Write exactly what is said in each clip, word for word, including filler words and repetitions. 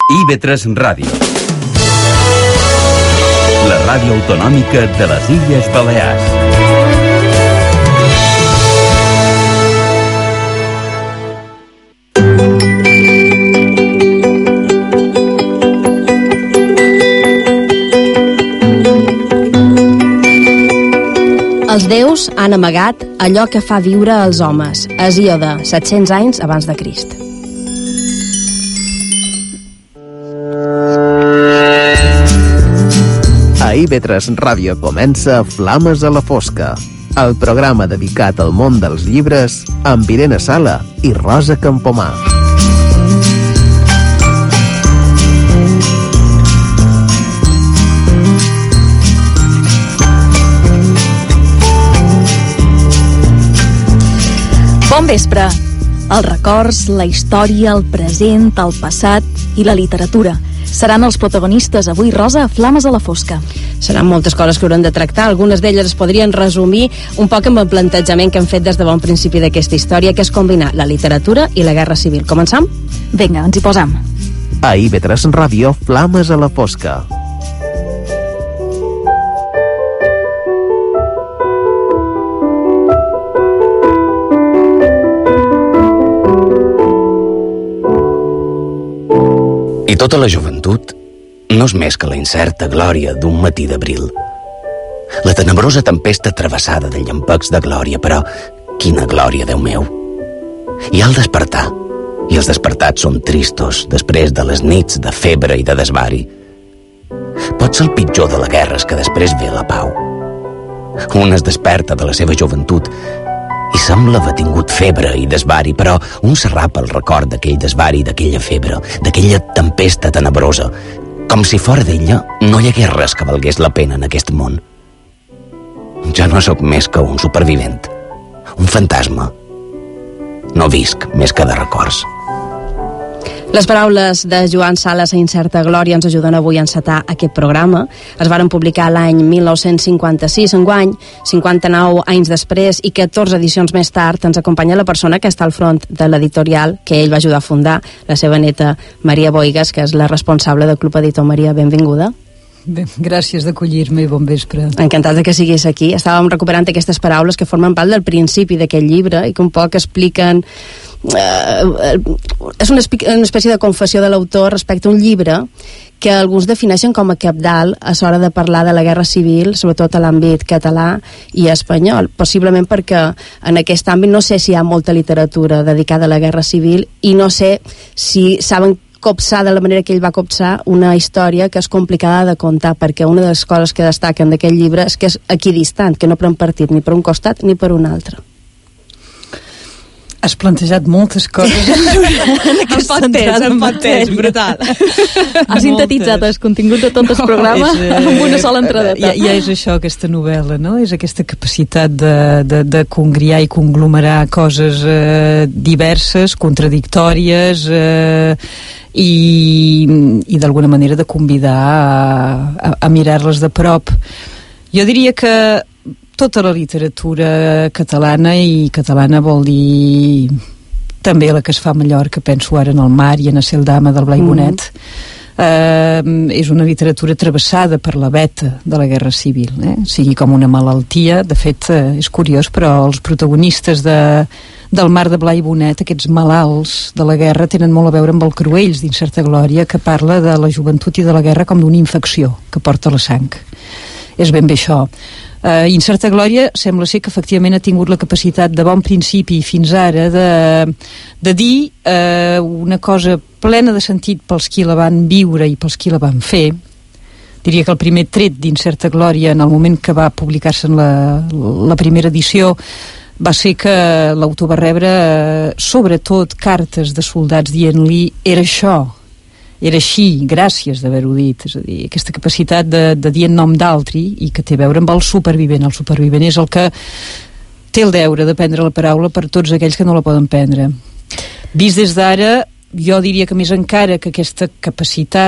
I V tres Ràdio, la ràdio autonòmica de les Illes Balears. Els déus han amagat allò que fa viure els homes, Hesíode, set-cents anys abans de Crist. A I V tres Ràdio comença Flames a la Fosca, el programa dedicat al món dels llibres amb Irene Sala i Rosa Campomà. Bon vespre. Els records, la història, el present, el passat i la literatura seran els protagonistes avui, Rosa, a Flames a la Fosca. Seran moltes coses que haurem de tractar. Algunes d'elles es podrien resumir un poc amb el plantejament que hem fet des de bon principi d'aquesta història, que és combinar la literatura i la guerra civil. Començam? Vinga, ens hi posam. A I V tres Ràdio, Flames a la Fosca. I tota la joventut no és més que la incerta glòria d'un matí d'abril. La tenebrosa tempesta travessada de llampecs de glòria, però quina glòria, Déu meu! Hi ha el despertar, i els despertats són tristos després de les nits de febre i de desvari. Pot ser el pitjor de la guerra és que després ve la pau. Un es desperta de la seva joventut i sembla haver tingut febre i desvari, però un s'arrapa el record d'aquell desvari, d'aquella febre, d'aquella tempesta tenebrosa, com si fora d'ella no hi hagués res que valgués la pena en aquest món. Ja no sóc més que un supervivent, un fantasma. No visc més que de records. Les paraules de Joan Sales a Incerta Glòria ens ajuden avui a encetar aquest programa. Es varen publicar l'any mil nou-cents cinquanta-sis, enguany, cinquanta-nou anys després, i catorze edicions més tard ens acompanya la persona que està al front de l'editorial que ell va ajudar a fundar, la seva neta Maria Boigas, que és la responsable del Club Editor. Maria, benvinguda. Bé, gràcies d'acollir-me i bon vespre. Encantat que siguis aquí. Estàvem recuperant aquestes paraules que formen part del principi d'aquest llibre i que un poc expliquen... Eh, és una, una espècie de confessió de l'autor respecte a un llibre que alguns defineixen com a cabdal a l'hora de parlar de la guerra civil, sobretot a l'àmbit català i espanyol, possiblement perquè en aquest àmbit no sé si hi ha molta literatura dedicada a la guerra civil i no sé si saben copsar de la manera que ell va copsar una història que és complicada de contar, perquè una de les coses que destaquen d'aquest llibre és que és equidistant, que no pren partit ni per un costat ni per un altre. Has plantejat moltes coses en aquesta entrada en matèria. Brutal. Has sintetitzat el contingut de tot el no, programa és, eh, amb una sola entradeta. Ja, ja és això, aquesta novel·la, no? És aquesta capacitat de, de, de congriar i conglomerar coses eh, diverses, contradictòries, eh, i, i d'alguna manera de convidar a, a, a mirar-les de prop. Jo diria que tota la literatura catalana, i catalana vol dir també la que es fa a Mallorca, penso ara en el mar i en Aceldama del Blai Bonet, mm. eh, és una literatura travessada per la veta de la guerra civil, eh? Sigui com una malaltia. De fet, eh, és curiós, però els protagonistes de, del mar de Blai Bonet, aquests malalts de la guerra, tenen molt a veure amb el Cruells d'Incerta Glòria, que parla de la joventut i de la guerra com d'una infecció que porta la sang. És ben bé això. Uh, Incerta Glòria sembla ser que efectivament ha tingut la capacitat de bon principi fins ara de, de dir uh, una cosa plena de sentit pels qui la van viure i pels qui la van fer. Diria que el primer tret d'Incerta Glòria, en el moment que va publicar-se en la, la primera edició, va ser que l'autor va rebre uh, sobretot cartes de soldats dient-li era això, era així, gràcies d'haver-ho dit. És a dir, aquesta capacitat de, de dir en nom d'altri i que té a veure amb el supervivent. El supervivent és el que té el deure de prendre la paraula per tots aquells que no la poden prendre. Vist des d'ara, jo diria que més encara que aquesta capacitat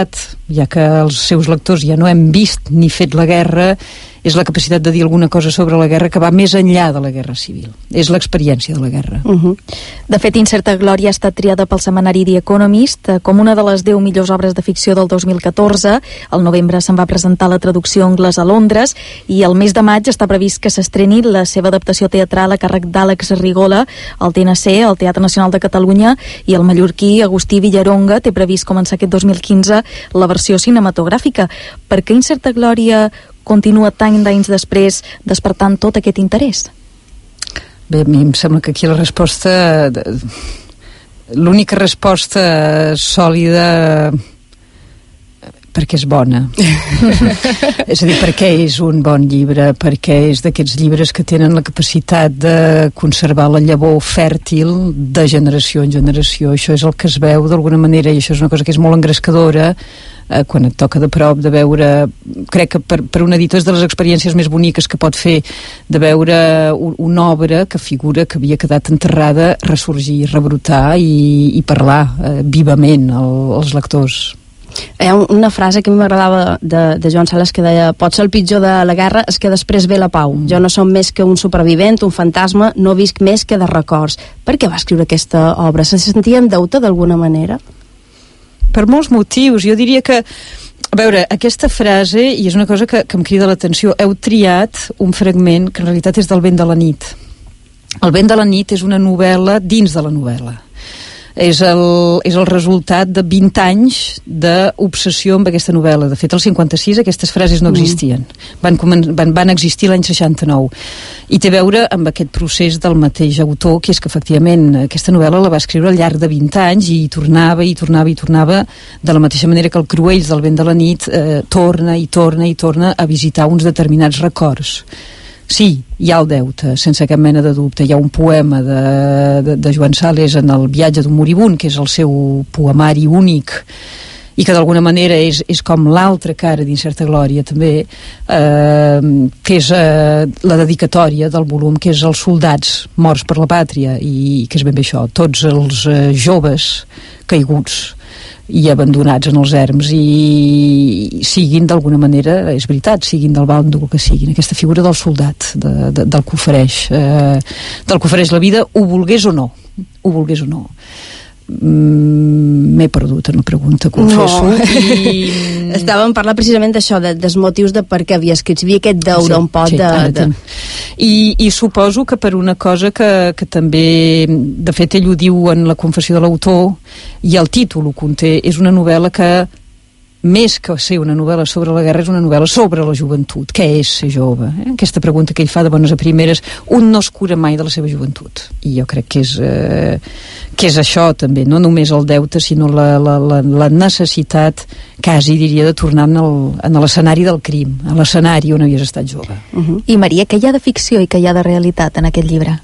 ja que els seus lectors ja no hem vist ni fet la guerra, és la capacitat de dir alguna cosa sobre la guerra que va més enllà de la guerra civil. És l'experiència de la guerra. Uh-huh. De fet, Incerta Glòria ha estat triada pel setmanari The Economist com una de les deu millors obres de ficció del dos mil catorze. Al novembre se'n va presentar la traducció anglesa a Londres i el mes de maig està previst que s'estreni la seva adaptació teatral a càrrec d'Àlex Rigola al T N C, al Teatre Nacional de Catalunya, i el mallorquí Agustí Villaronga té previst començar aquest dos mil quinze la versió cinematogràfica. Per què Incerta Glòria continua tant d'anys després despertant tot aquest interès? Bé, a mi em sembla que aquí la resposta, l'única resposta sòlida, perquè és bona. És a dir, perquè és un bon llibre, perquè és d'aquests llibres que tenen la capacitat de conservar la llavor fèrtil de generació en generació. Això és el que es veu d'alguna manera, i això és una cosa que és molt engrescadora, eh, quan et toca de prop de veure, crec que per, per un editor és de les experiències més boniques que pot fer, de veure un, una obra que figura que havia quedat enterrada, ressorgir, rebrotar i, i parlar eh, vivament al, als lectors. Hi ha una frase que a mi m'agradava de, de Joan Sales que deia: pot ser el pitjor de la guerra és que després ve la pau. Mm. Jo no som més que un supervivent, un fantasma, no visc més que de records. Per què va escriure aquesta obra? Se sentia en deute d'alguna manera? Per molts motius. Jo diria que, a veure, aquesta frase, i és una cosa que, que em crida l'atenció, heu triat un fragment que en realitat és del Vent de la nit. El Vent de la nit és una novel·la dins de la novel·la. És el, és el resultat de vint anys d'obsessió amb aquesta novel·la. De fet, al cinquanta-sis aquestes frases no existien. Van, van, van existir l'any seixanta-nou. I té a veure amb aquest procés del mateix autor, que és que, efectivament, aquesta novel·la la va escriure al llarg de vint anys i tornava i tornava i tornava, de la mateixa manera que el Cruells del Vent de la nit eh, torna i torna i torna a visitar uns determinats records. Sí, hi ha el deute, sense cap mena de dubte. Hi ha un poema de, de, de Joan Sales en el viatge d'un moribund, que és el seu poemari únic, i que d'alguna manera és, és com l'altra cara d'Incerta Glòria també, eh, que és eh, la dedicatòria del volum, que és els soldats morts per la pàtria, i que és ben bé això, tots els eh, joves caiguts i abandonats en els erms, i siguin d'alguna manera, és veritat, siguin del bàndol que siguin, aquesta figura del soldat, de, de, del que ofereix eh, del que ofereix la vida, ho volgués o no, ho volgués o no. Mm, m'he perdut en la pregunta, confesso. No. I... Estàvem parlant precisament d'això, de, dels motius de per què havia escrit. Hi havia aquest deure, sí, un pot sí, de... de... I, I suposo que per una cosa que, que també, de fet, ell ho diu en la confessió de l'autor, i el títol ho conté, és una novel·la que, més que ser una novel·la sobre la guerra, és una novel·la sobre la joventut. Què és ser jove? Eh? Aquesta pregunta que ell fa de bones a primeres, un no es cura mai de la seva joventut. I jo crec que és, eh, que és això també, no només el deute, sinó la, la, la, la necessitat, quasi diria, de tornar en l'escenari del crim, a l'escenari on havies estat jove. Uh-huh. I Maria, què hi ha de ficció i què hi ha de realitat en aquest llibre?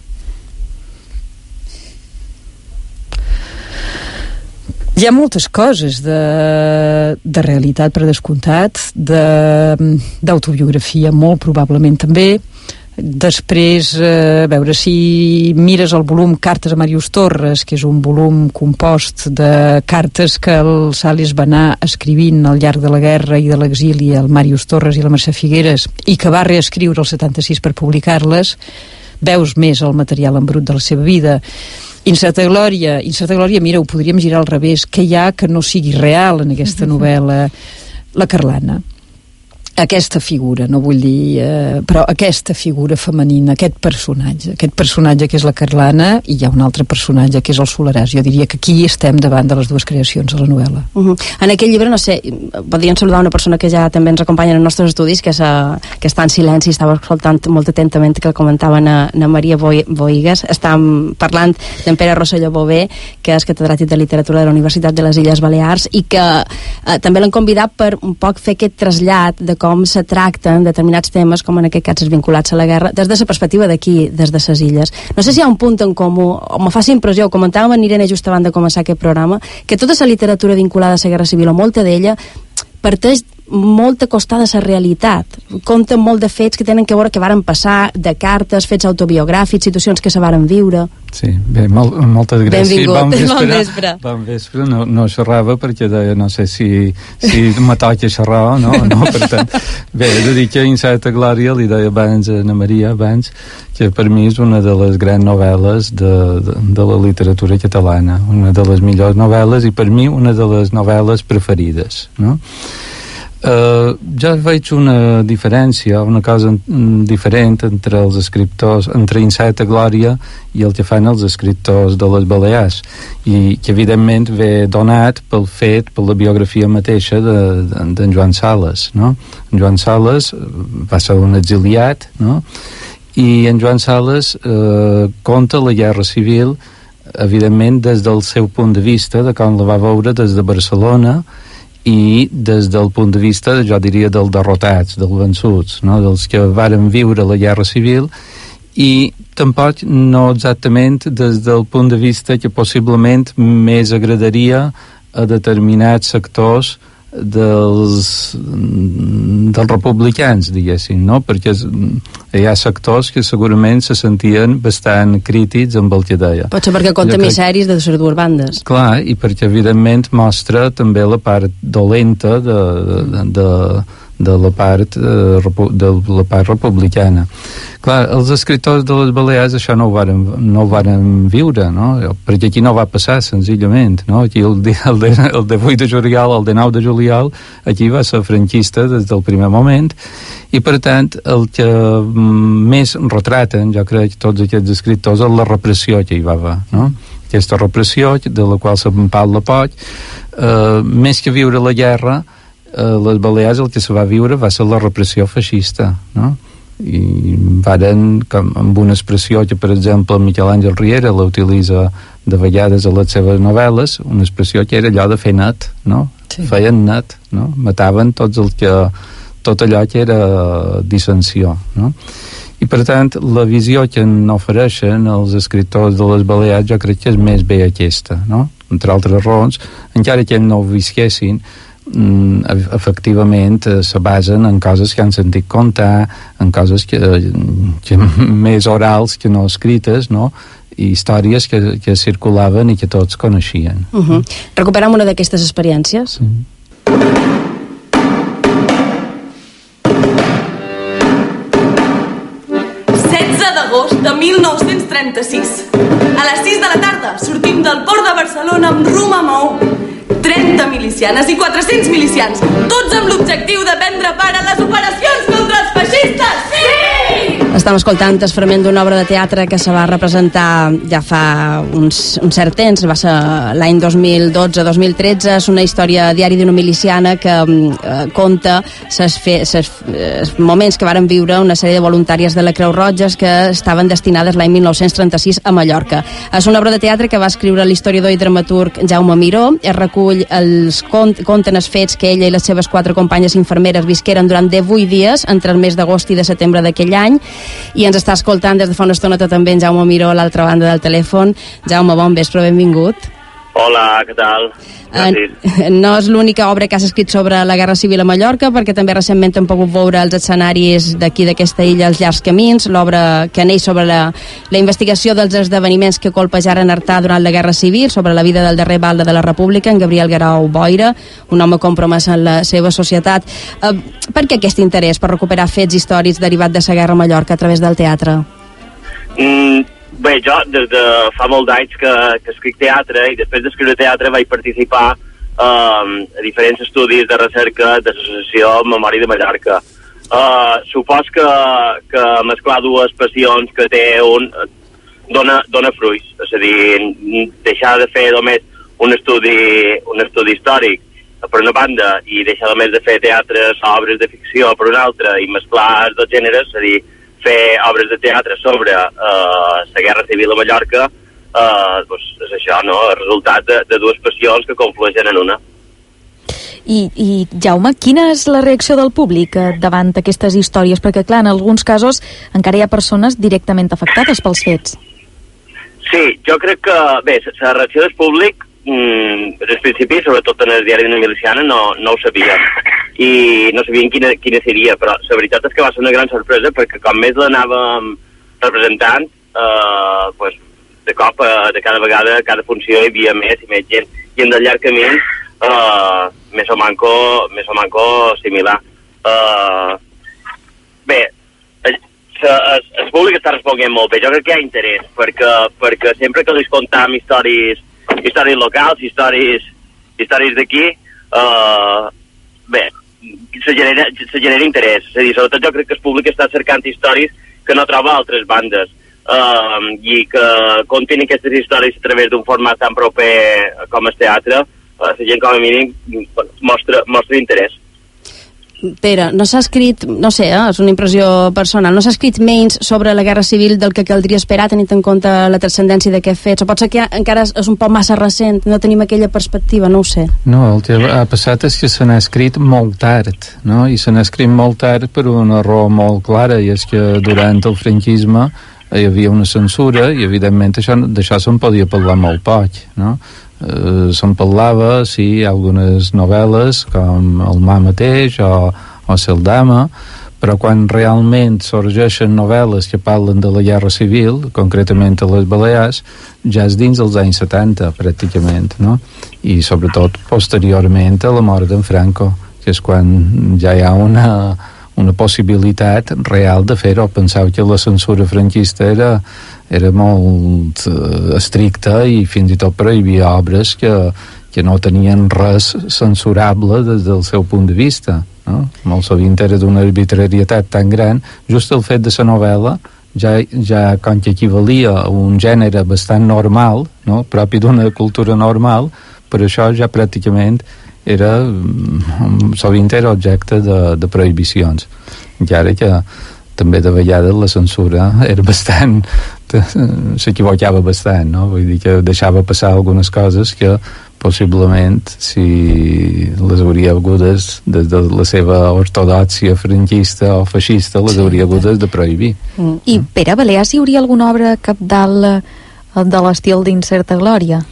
Hi ha moltes coses de, de realitat, per descomptat, de, d'autobiografia, molt probablement també. Després, eh, a veure, si mires el volum Cartes a Màrius Torres, que és un volum compost de cartes que el Sales va anar escrivint al llarg de la guerra i de l'exili al Màrius Torres i la Mercè Figueres, i que va reescriure el setanta-sis per publicar-les, veus més el material en brut de la seva vida. Incerta Glòria, Incerta Glòria, mira, ho podríem girar al revés. Què hi ha que no sigui real en aquesta novel·la? La Carlana. Aquesta figura, no vull dir, eh, però aquesta figura femenina, aquest personatge, aquest personatge que és la Carlana, i hi ha un altre personatge que és el Soleràs. Jo diria que aquí estem davant de les dues creacions de la novel·la. Uh-huh. En aquell llibre, no sé, podríem saludar una persona que ja també ens acompanya en els nostres estudis, que, és, uh, que està en silenci, estava escoltant molt atentament que el comentava na, na Maria Boigues. Estàvem parlant d'en Pere Rosselló Bové, que és catedràtic de literatura de la Universitat de les Illes Balears, i que uh, també l'han convidat per un poc fer aquest trasllat de com se tracten determinats temes, com en aquest cas els vinculats a la guerra, des de la perspectiva d'aquí, des de les illes. No sé si hi ha un punt en comú, o me fa impressió, ho comentàvem amb Irene just abans de començar aquest programa, que tota la literatura vinculada a la guerra civil, o molta d'ella, parteix molt acostada a la realitat. Conta molt de fets que tenen que veure que varen passar, de cartes, fets autobiogràfics, situacions que se varen viure. Sí, bé, mol, moltes gràcies. Benvingut, bon vespre, bon vespre. Bon vespre, no, no xerrava perquè deia, no sé si, si me toca xerrar o no, no, per tant, bé, he de dir que Incerta Glòria, li deia abans a Ana Maria, abans, que per mi és una de les grans novel·les de, de, de la literatura catalana, una de les millors novel·les i per mi una de les novel·les preferides, no? Uh, ja veig una diferència, una cosa diferent entre els escriptors, entre Incerta Glòria i el que fan els escriptors de les Balears, i que evidentment ve donat pel fet, per la biografia mateixa d'en de, de, Joan Sales, no? En Joan Sales va ser un exiliat, no? I en Joan Sales eh, conta la guerra civil, evidentment des del seu punt de vista, de com la va veure des de Barcelona, i des del punt de vista, jo diria, dels derrotats, dels vençuts, no? Dels que varen viure la guerra civil, i tampoc no exactament des del punt de vista que possiblement més agradaria a determinats sectors dels, dels republicans, diguéssim, no? Perquè hi ha sectors que segurament se sentien bastant crítics amb el que deia. Potser perquè conta crec... misèries de les dues bandes. Clar, i perquè evidentment mostra també la part dolenta de, de, de, de la part de la part republicana. Clar, els escriptors de les Balears això no ho varen, no ho varen viure, no? Perquè aquí no va passar senzillament, no? Aquí el, el, de, el de vuit de juliol, el de nou de juliol, aquí va ser franquista des del primer moment, i per tant el que més retraten, jo crec, tots aquests escriptors, és la repressió que hi va haver, no? Aquesta repressió de la qual se'n parla poc, eh, més que viure la guerra, a les Balears el que se va viure va ser la repressió feixista, no? I varen, com, amb una expressió que per exemple Miquel Àngel Riera la utilitza de vegades a les seves novel·les, una expressió que era allò de fer net, no? Sí. Feien net, no? Mataven tots el que, tot allò que era dissensió, no? I per tant la visió que en ofereixen els escriptors de les Balears jo crec que és més bé aquesta, no? Entre altres raons, encara que ells no ho visquessin, efectivament eh, se basen en coses que han sentit contar, en coses que, que més orals que no escrites, no? I històries que, que circulaven i que tots coneixien. Uh -huh. Recuperem una d'aquestes experiències. Sí. setze d'agost de mil nou-cents trenta-sis. A les sis de la tarda sortim del port de Barcelona amb rumb a Maó. trenta milicianes i quatre-cents milicians, tots amb l'objectiu de prendre part en les operacions contra els feixistes. Sí! Estem escoltant el fragment d'una obra de teatre que se va representar ja fa uns, un cert temps, va ser l'any dos mil dotze dos mil tretze, és una història diari d'una miliciana que eh, conta ses fe, ses, els moments que varen viure una sèrie de voluntàries de la Creu Roja que estaven destinades l'any mil nou-cents trenta-sis a Mallorca. És una obra de teatre que va escriure l'historiador i dramaturg Jaume Miró, es recull els cont, conten els fets que ella i les seves quatre companyes infermeres visqueren durant divuit dies entre el mes d'agost i de setembre d'aquell any, i ens està escoltant des de fa una estoneta també en Jaume Miró a l'altra banda del telèfon. Jaume, bon vespre, benvingut. Hola, què tal? Eh, no és l'única obra que has escrit sobre la Guerra Civil a Mallorca, perquè també recentment hem pogut veure els escenaris d'aquí d'aquesta illa, Els llargs camins, l'obra que neix sobre la, la investigació dels esdeveniments que colpejaren Artà durant la Guerra Civil, sobre la vida del darrer balde de la República, en Gabriel Guerau Boira, un home compromès en la seva societat. Eh, per què aquest interès per recuperar fets històrics derivats de la Guerra a Mallorca a través del teatre? Mm, bé, jo des de fa molt d'anys que, que escric teatre, i després d'escriure teatre vaig participar eh, a diferents estudis de recerca de l'Associació Memòria de Mallorca. Eh, supos que, que mesclar dues passions que té un dona, dona fruits, és a dir, deixar de fer només un estudi, un estudi històric per una banda i deixar només de fer teatres o obres de ficció per una altra i mesclar els dos gèneres, és a dir, fer obres de teatre sobre eh, la Guerra Civil a Mallorca, eh, doncs és això, no? El resultat de, de dues passions que conflueixen en una. I, I, Jaume, quina és la reacció del públic eh, davant aquestes històries? Perquè, clar, en alguns casos encara hi ha persones directament afectades pels fets. Sí, jo crec que, bé, la reacció del públic, mmm, des del principi, sobretot en el diari d'una miliciana, no, no ho sabia. i no sabien quina, quina seria, però la veritat és que va ser una gran sorpresa, perquè com més l'anàvem representant, eh, pues, de cop, eh, de cada vegada, cada funció hi havia més i més gent, i en del llarg camí, eh, més o manco, més o manco similar. Eh, bé, el, el, el públic està responent molt bé, jo crec que hi ha interès, perquè, perquè sempre que li contam històries, històries locals, històries, històries d'aquí, eh, bé, se genera, se genera interès. És a dir, sobretot jo crec que el públic està cercant històries que no troba a altres bandes, uh, i que contin aquestes històries a través d'un format tan proper com el teatre, uh, la gent com a mínim mostra, mostra interès. Pere, no s'ha escrit, no sé, eh, és una impressió personal, no s'ha escrit menys sobre la Guerra Civil del que caldria esperar, tenint en compte la transcendència d'aquest fet, o pot ser que encara és un poc massa recent, no tenim aquella perspectiva, no ho sé. No, el que ha passat és que se n'ha escrit molt tard, no? I se n'ha escrit molt tard per una raó molt clara, i és que durant el franquisme hi havia una censura i evidentment això, d'això se'n podia parlar molt poc, no? Uh, se'n parlava, sí, algunes novel·les com El mar mateix o, o Seldama, però quan realment sorgeixen novel·les que parlen de la Guerra Civil, concretament a les Balears, ja és dins dels anys setanta pràcticament, no? I sobretot posteriorment a la mort d'en Franco, que és quan ja hi ha una, una possibilitat real de fer-ho. Penseu que la censura franquista era era molt uh, estricta i fins i tot prohibia obres que, que no tenien res censurable des del seu punt de vista, no? Molt sovint era d'una arbitrarietat tan gran, just el fet de la novel·la ja, ja com que equivalia a un gènere bastant normal, no? Propi d'una cultura normal, per això ja pràcticament era, sovint era objecte de, de prohibicions. I ara que també de vegades la censura era bastant, s'equivocava bastant, no? Vull dir que deixava passar algunes coses que possiblement, si les hauria hagudes des de la seva ortodòxia franquista o feixista, les hauria hagudes de prohibir. Mm. I Pere, Balears, hi hauria alguna obra capdalt de l'estil d'Incerta Glòria?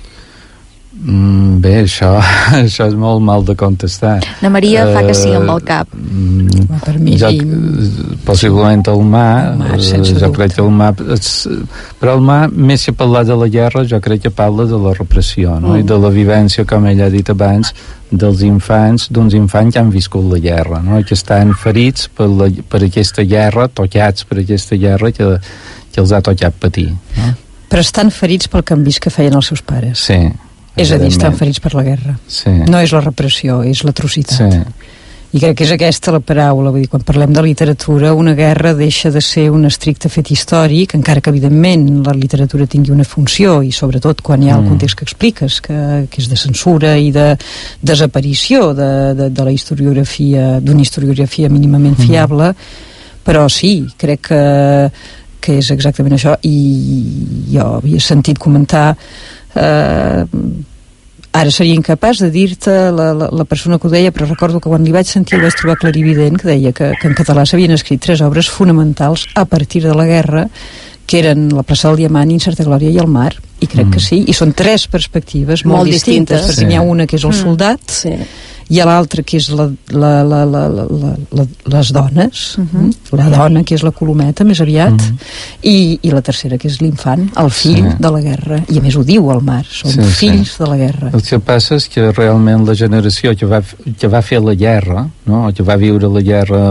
Mm, bé, això, això és molt mal de contestar. Na Maria uh, fa que sí amb el cap. Mm, per mi jo, possiblement el mar, el mar uh, jo crec que el mar és, però el mar, més que parlar de la guerra, jo crec que parla de la repressió, no? Mm. I de la vivència, com ella ha dit abans, dels infants, d'uns infants que han viscut la guerra, no? I que estan ferits per, la, per aquesta guerra, tocats per aquesta guerra que, que els ha tocat patir, no? Però estan ferits pel que han vist que feien els seus pares. Sí. És a dir, estan ferits per la guerra. Sí. No és la repressió, és l'atrocitat. Sí. I crec que és aquesta la paraula. Vull dir, quan parlem de literatura, una guerra deixa de ser un estricte fet històric, encara que evidentment la literatura tingui una funció, i sobretot quan hi ha el context que expliques, que, que és de censura i de desaparició de, de, de la historiografia, d'una historiografia mínimament fiable, mm. però sí, crec que, que és exactament això. I jo havia sentit comentar Uh, ara seria incapaç de dir-te la, la, la persona que ho deia, però recordo que quan li vaig sentir el vaig trobar clarivident, que deia que, que en català s'havien escrit tres obres fonamentals a partir de la guerra, que eren La plaça del Diamant, Incerta Glòria i El mar, i crec mm. que sí, i són tres perspectives molt, molt distintes, distintes, perquè sí. N'hi ha una que és el mm. soldat, sí. Hi ha l'altra que és la, la, la, la, la, la, la, les dones, uh-huh. la dona que és la Colometa més aviat, uh-huh. i, i la tercera que és l'infant, el fill sí. de la guerra, i a més ho diu el mar, són sí, fills sí. de la guerra. El que passa és que realment la generació que va, que va fer la guerra, no? O que va viure la guerra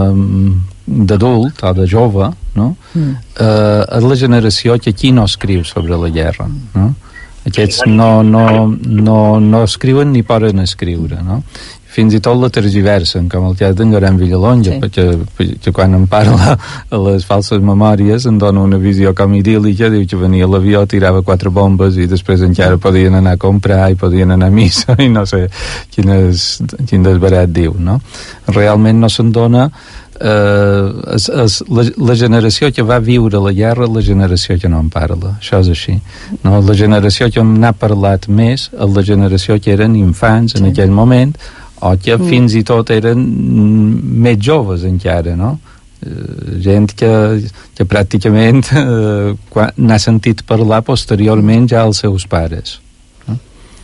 d'adult o de jove, no? Mm. Eh, és la generació que aquí no escriu sobre la guerra, no? Aquests no, no, no, no escriuen ni poden escriure, no? Fins i tot la tergiversen, com el cas d'en Garan Villalonga, sí. perquè, perquè quan em parla a les falses memòries em dona una visió com idíl·lica, diu que venia a l'avió, tirava quatre bombes i després encara podien anar a comprar i podien anar a missa i no sé quin, és, quin desbarat diu, no? Realment no se'n dona eh, es, es, la, la generació que va viure la guerra, la generació que no en parla, això és així, no? La generació que n'ha parlat més és la generació que eren infants en sí. aquell moment, o que mm. fins i tot eren més joves encara, no? Eh, gent que, que pràcticament eh, n'ha sentit parlar posteriorment ja als seus pares. No?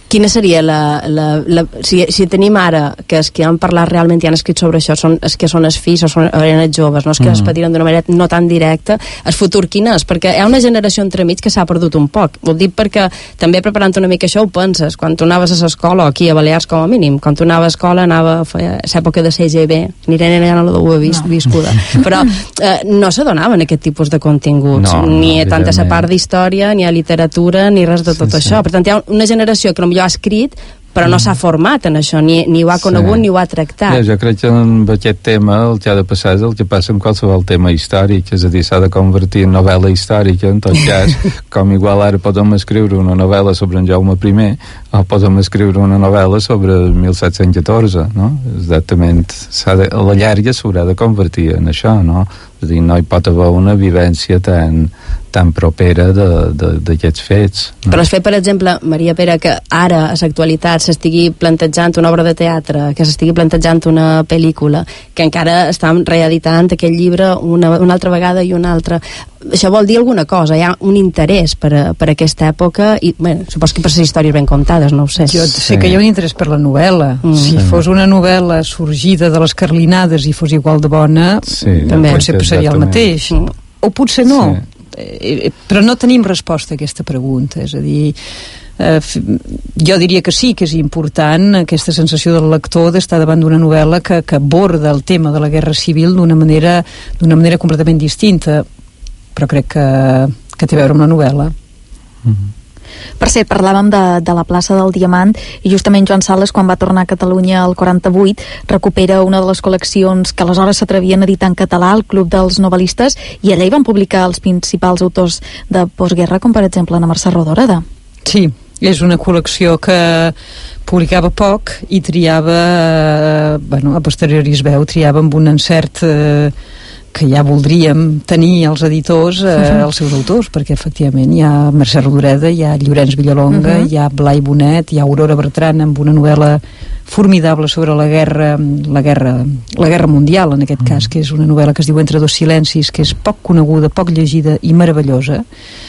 Quina seria la... la, la si, si tenim ara que els que han parlat realment i han escrit sobre això són els que són els fills o són els joves, no? Els que mm. es patiren d'una manera no tan directa, el futur quin és? Perquè hi ha una generació entremig que s'ha perdut un poc. Ho dic perquè també preparant una mica això ho penses, quan tu anaves a l'escola, o aquí a Balears com a mínim, quan tu anaves a escola anava a l'època de C G B, ni Irene ja no l'ho he vist, no. viscuda, però eh, no s'adonaven aquest tipus de continguts, no, ni no, tanta sa part d'història, ni a literatura, ni res de tot sí, això. Sí. Per tant, hi ha una generació que potser ha escrit però no s'ha format en això, ni, ni ho ha conegut sí. ni ho ha tractat. Ja, jo crec que amb aquest tema el que ha de passar és el que passa amb qualsevol tema històric, és a dir, s'ha de convertir en novel·la històrica, en tot cas, com igual ara podem escriure una novel·la sobre en Jaume primer o podem escriure una novel·la sobre mil set-cents catorze, no? Exactament, de, a la llarga s'haurà de convertir en això, no? És a dir, no hi pot haver una vivència tan, tan propera d'aquests fets. No? Però el fet, per exemple, Maria Pere, que ara, a l'actualitat, s'estigui plantejant una obra de teatre, que s'estigui plantejant una pel·lícula, que encara estan reeditant aquell llibre una, una altra vegada i una altra... Això vol dir alguna cosa, hi ha un interès per, a, per a aquesta època i, bé, supos que per les històries ben contades, no ho sé. Jo sé sí. que hi ha un interès per la novel·la. Mm. Si sí. fos una novel·la sorgida de les carlinades i fos igual de bona, sí, també potser passaria el mateix. Mm. O potser no. Sí. Eh, però no tenim resposta a aquesta pregunta, és a dir... Uh, jo diria que sí, que és important aquesta sensació del lector d'estar davant d'una novel·la que, que aborda el tema de la guerra civil d'una manera, d'una manera completament distinta, però crec que, que té a veure amb la novel·la. Mm-hmm. Per cert, parlàvem de, de la plaça del Diamant i justament Joan Sales, quan va tornar a Catalunya al quaranta-vuit, recupera una de les col·leccions que aleshores s'atrevien a editar en català, el Club dels Novel·listes, i allà hi van publicar els principals autors de postguerra, com per exemple Ana Mercè Rodoreda. Sí, és una col·lecció que publicava poc i triava, eh, bueno, a posteriori es veu, triava amb un encert eh, que ja voldríem tenir els editors eh, uh-huh. els seus autors, perquè efectivament hi ha Mercè Rodoreda, hi ha Llorenç Villalonga, uh-huh. hi ha Blai Bonet, hi ha Aurora Bertran amb una novel·la formidable sobre la guerra, la guerra, la guerra mundial, en aquest uh-huh. cas, que és una novel·la que es diu Entre dos silencis, que és poc coneguda, poc llegida i meravellosa.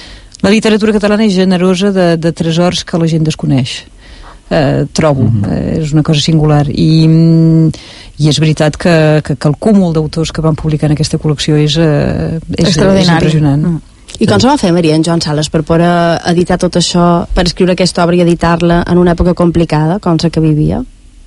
La literatura catalana és generosa de, de tresors que la gent desconeix. Eh, trobo, mm-hmm. eh, és una cosa singular i, i és veritat que, que, que el cúmul d'autors que van publicar en aquesta col·lecció és, eh, és, és impressionant. Mm. I com se va fer, Maria, en Joan Sales, per poder editar tot això, per escriure aquesta obra i editar-la en una època complicada, com la que vivia?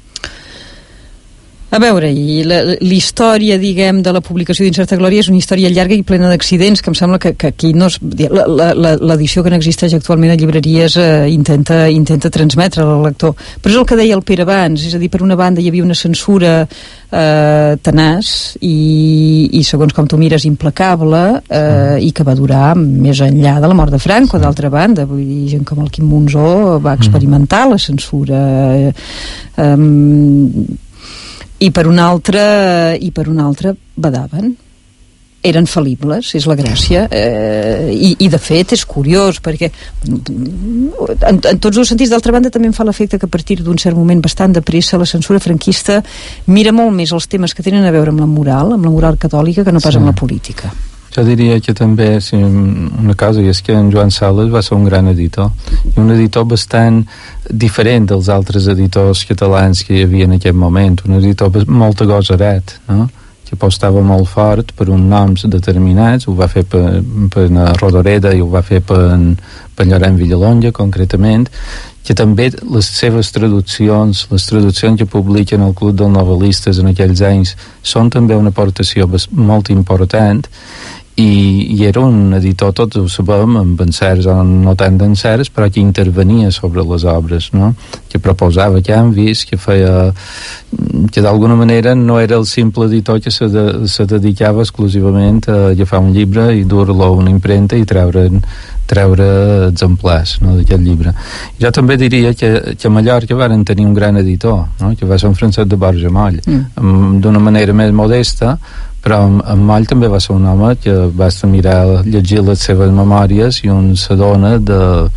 A veure, i la, l'història, diguem, de la publicació d'Incerta Glòria és una història llarga i plena d'accidents, que em sembla que, que aquí no es, la, la, l'edició que n'existeix actualment a llibreries eh, intenta, intenta transmetre al lector. Però és el que deia el Pere abans, és a dir, per una banda hi havia una censura eh, tenaç i, i segons com tu mires implacable eh, i que va durar més enllà de la mort de Franco, d'altra banda, vull dir, gent com el Quim Monzó va experimentar la censura eh, eh, i per una altra i per una altra badaven, eren fal·libles, és la gràcia, eh, i, i de fet és curiós perquè en, en tots els sentits, d'altra banda també em fa l'efecte que a partir d'un cert moment bastant de pressa la censura franquista mira molt més els temes que tenen a veure amb la moral, amb la moral catòlica, que no pas sí. amb la política. Jo diria que també, sí, una cosa, i és que en Joan Sales va ser un gran editor, i un editor bastant diferent dels altres editors catalans que hi havia en aquest moment, un editor molt agosarat, no? Que apostava molt fort per uns noms determinats, ho va fer per, per Rodoreda i ho va fer per, per Llorenç Villalonga, concretament, que també les seves traduccions, les traduccions que publiquen el Club dels Novel·listes en aquells anys, són també una aportació molt important, i, i era un editor, tots ho sabem, amb encerts o no tant d'encerts, però que intervenia sobre les obres, no? Que proposava canvis, que feia que d'alguna manera no era el simple editor que se, de, se dedicava exclusivament a agafar un llibre i dur-lo a una impremta i treure, treure exemplars, no, d'aquest llibre. Jo també diria que, que a Mallorca varen tenir un gran editor, no? Que va ser en Francesc de Borja Moll, mm. d'una manera més modesta, però en Moll també va ser un home que basta mirar, llegir les seves memòries i un s'adona de,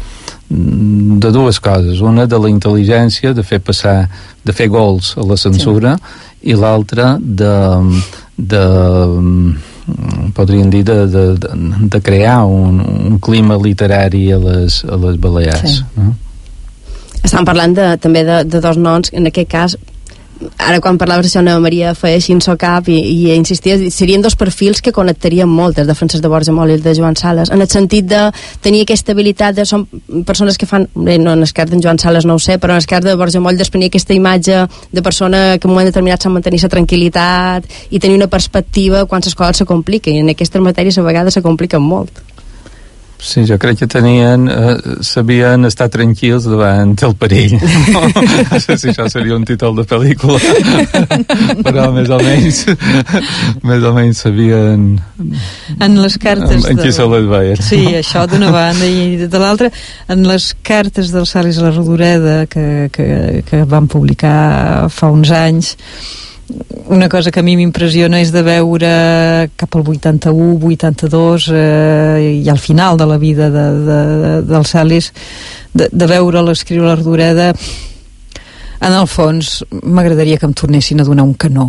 de dues coses, una de la intel·ligència de fer passar, de fer gols a la censura, sí. I l'altra de, de podríem dir de, de, de, de crear un, un clima literari a les, a les Balears, sí. No? Estàvem parlant de, també de, de dos noms, en aquest cas ara quan parlaves d'això, Ana Maria feia així en so cap i, i insistia, serien dos perfils que connectarien molt, des de Francesc de Borja Moll i el de Joan Sales, en el sentit de tenir aquesta habilitat, de, són persones que fan, bé, no, en el cas d'en Joan Sales no ho sé, però en el cas de Borja Moll desprenir aquesta imatge de persona que en un moment determinat s'ha mantenir la tranquil·litat i tenir una perspectiva quan les coses se compliquen, i en aquestes matèries a vegades se compliquen molt. Sí, jo crec que tenien, eh, sabien estar tranquils davant el perill. No, no sé si això seria un títol de pel·lícula, però més o menys, més o menys sabien en les cartes en, en qui se les veia. Sí, això d'una banda i de l'altra, en les cartes del Sales a la Rodoreda que, que, que van publicar fa uns anys, una cosa que a mi m'impressiona és de veure cap al vuitanta-u, vuitanta-dos eh, i al final de la vida de, de, de, del Sales, de, de veure l'escriure la Rodoreda. En el fons m'agradaria que em tornessin a donar un canó.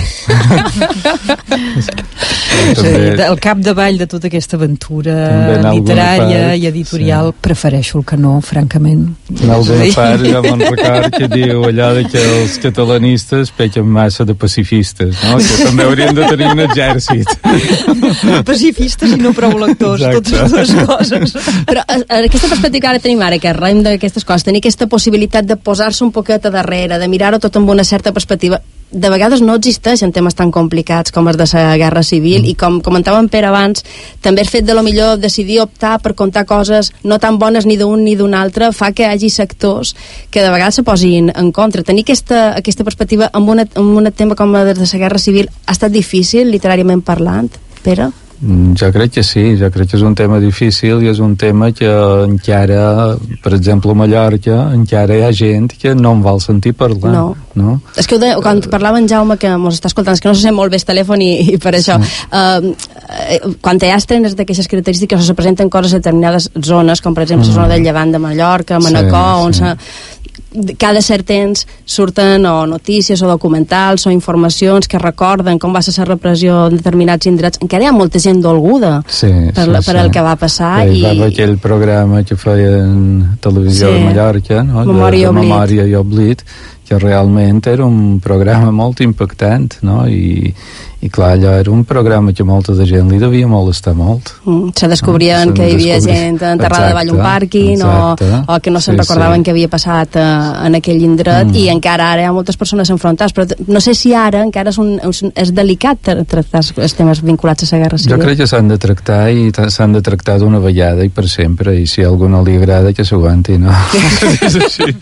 Sí, el capdavall de tota aquesta aventura literària i editorial, sí. Prefereixo el canó, francament. En alguna sí. part hi ha un record que diu allò de que els catalanistes pequen massa de pacifistes, no? Que també haurien de tenir un exèrcit. Pacifistes i no prou lectors. Exacte. Totes les dues coses. Però en aquesta perspectiva que ara tenim ara, que arrem d'aquestes coses, tenir aquesta possibilitat de posar-se un poquet a darrere, de mirar-ho tot amb una certa perspectiva, de vegades no existeixen temes tan complicats com els de la guerra civil, mm. i com comentàvem Pere abans, també el fet de lo millor decidir optar per contar coses no tan bones ni d'un ni d'un altre fa que hi hagi sectors que de vegades se posin en contra. Tenir aquesta, aquesta perspectiva amb, una, amb un tema com el de la guerra civil ha estat difícil, literàriament parlant, Pere? Jo crec que sí, jo crec que és un tema difícil i és un tema que encara, per exemple a Mallorca, encara hi ha gent que no en vol sentir parlar. No. No? És que de, quan parlava en Jaume, que mos està escoltant, és que no se sent molt bé el telèfon i, i per això sí. uh, quan hi ha estrenes d'aquestes característiques o se presenten coses a determinades zones, com per exemple mm. la zona del Llevant de Mallorca, Manacor, sí, sí. on se cada cert temps surten o notícies o documentals o informacions que recorden com va ser la repressió en determinats indrets. Encara hi ha molta gent dolguda sí, per, sí, per sí. el que va passar. Sí, i... va haver aquell programa que feien Televisió sí. de Mallorca, no? Memòria, de, de Memòria i Oblit, que realment era un programa molt impactant, no? I, i clar, allò era un programa que molta de gent li devia molestar molt. Mm, se descobrien no? que hi havia descobri... gent enterrada davall un pàrquing o, o que no se'n sí, recordaven sí. que havia passat uh, en aquell indret mm. i encara ara hi ha moltes persones enfrontades, però no sé si ara encara és, un, és delicat tractar els temes vinculats a la guerra civil. Jo crec que s'han de tractar i s'han de tractar d'una vegada i per sempre, i si a algú no li agrada que s'aguanti, no? És així.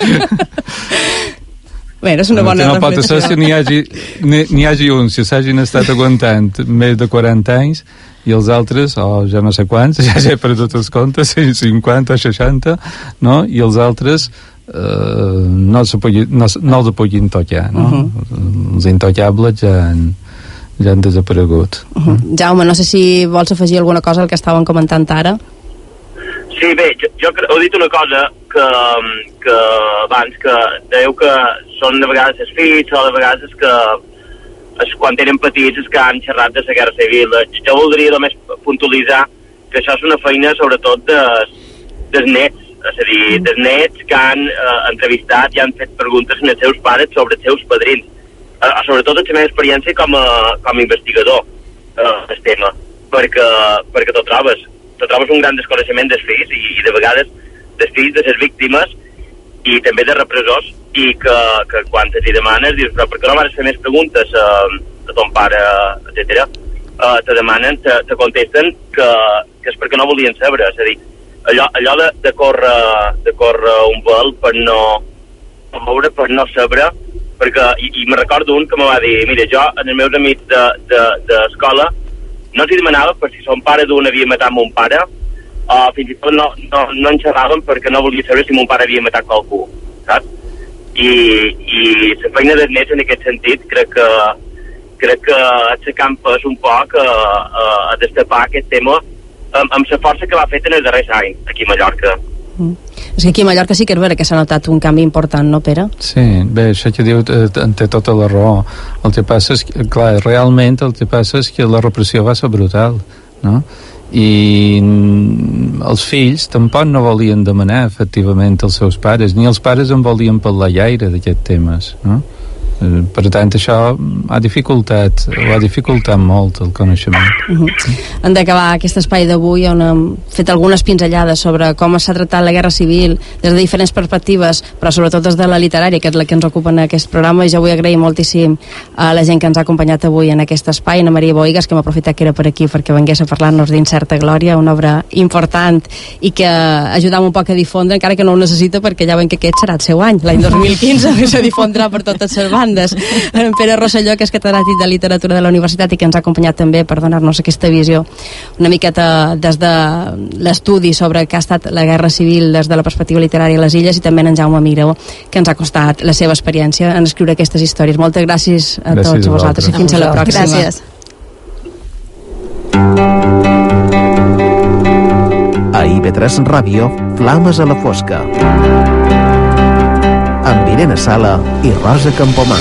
Bé, és una bona no reflexió. pot ser que n'hi hagi, n'hi hagi uns que s'hagin estat aguantant més de quaranta anys i els altres, o oh, ja no sé quants, ja he perdut els comptes, cinquanta, seixanta, no? I els altres eh, no, se pugui, no, no els puguin tocar, no? Uh-huh. Els intocables ja han, ja han desaparegut. Uh-huh. Uh. Jaume, no sé si vols afegir alguna cosa al que estàvem comentant ara. Sí, bé, jo, jo heu dit una cosa que, que abans, que dèieu que són de vegades els fills o de vegades que es, quan tenen petits és que han xerrat de la guerra civil. Jo voldria només puntualitzar que això és una feina sobretot des, des nets, és a dir, dels nets que han eh, entrevistat i han fet preguntes als seus pares sobre els seus padrins, eh, sobretot la meva experiència com a, com a investigador eh, el tema, perquè, perquè t'ho trobes te trobes un gran desconeixement dels fills i, i de vegades dels fills de les víctimes i també de repressors, i que, que quan te t'hi demanes dius, però per què no vas fer més preguntes a, a ton pare, etcètera, uh, te demanen, te, te contesten que, que és perquè no volien saber, és a dir, allò, allò de, de, córrer, de córrer un vel per no moure, per no saber, perquè, i, i me recordo un que me va dir, mira, jo en els meus amics d'escola de, de, no els demanava per si son pare d'un havia matat mon pare, o fins i tot no, no, no en xerraven perquè no volia saber si mon pare havia matat qualcú, saps? I, i la feina dels nets en aquest sentit crec que crec que se campes un poc a, a, a destapar aquest tema amb, amb la força que va fet en els darrers anys aquí a Mallorca. Mm. És que aquí a Mallorca sí que és vera que s'ha notat un canvi important, no, Pere? Sí, bé, això que diu eh, té tota la raó. El que passa és que, clar, realment el que passa és que la repressió va ser brutal, no? i els fills tampoc no volien demanar efectivament als seus pares, ni els pares en volien parlar gaire d'aquests temes, no? Per tant, això ha dificultat, ho ha dificultat molt el coneixement. Uh -huh. Hem d'acabar aquest espai d'avui on hem fet algunes pinzellades sobre com s'ha tractat la Guerra Civil des de diferents perspectives, però sobretot des de la literària, que és la que ens ocupa en aquest programa, i jo vull agrair moltíssim a la gent que ens ha acompanyat avui en aquest espai, Ana Maria Boigas, que hem aprofitat que era per aquí perquè vengués a parlar-nos d'Incerta Glòria, una obra important i que ajudam un poc a difondre, encara que no ho necessita, perquè ja veiem que aquest serà el seu any, l'any dos mil quinze, que se difondrà per totes les bandes. En Pere Rosselló, que és catedràtic de literatura de la universitat i que ens ha acompanyat també per donar-nos aquesta visió una miqueta des de l'estudi sobre què ha estat la Guerra Civil des de la perspectiva literària a les Illes, i també en Jaume Miró, que ens ha costat la seva experiència en escriure aquestes històries. Moltes gràcies a gràcies tots a vosaltres i fins a la pròxima. Gràcies. A I V tres Ràdio, Flames a la fosca, amb Irene Sala i Rosa Campomà.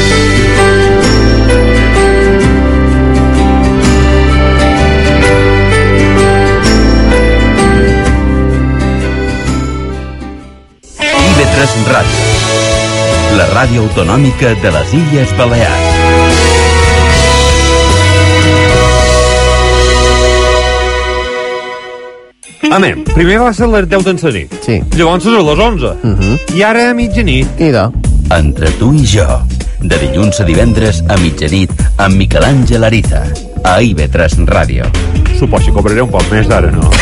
I V tres Ràdio, la ràdio autonòmica de les Illes Balears. Anem, primer va ser les deu de la nit. Sí. Llavors a les onze. Uh -huh. I ara a mitjanit. I de? Entre tu i jo, de dilluns a divendres a mitjanit, amb Miquel Àngel Ariza, a I V tres Ràdio. Suposo que cobraré un poc més d'ara, no?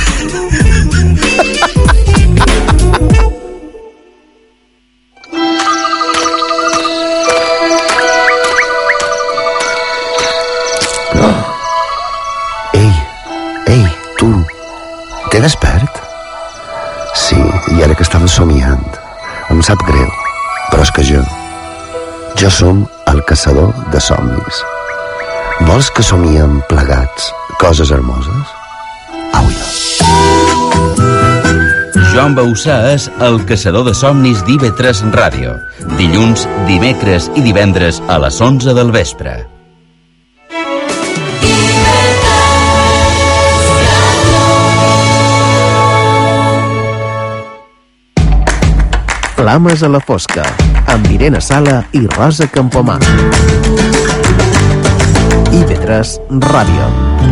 T'he despert? Sí, i ara que estava somiant. Em sap greu, però és que jo... Jo som el caçador de somnis. Vols que somiem plegats coses hermoses? Auia. Joan Bausà és el caçador de somnis d'I V tres Ràdio. Dilluns, dimecres i divendres a les onze del vespre. Flames a la fosca, amb Irene Sala i Rosa Campomà. I V tres Ràdio.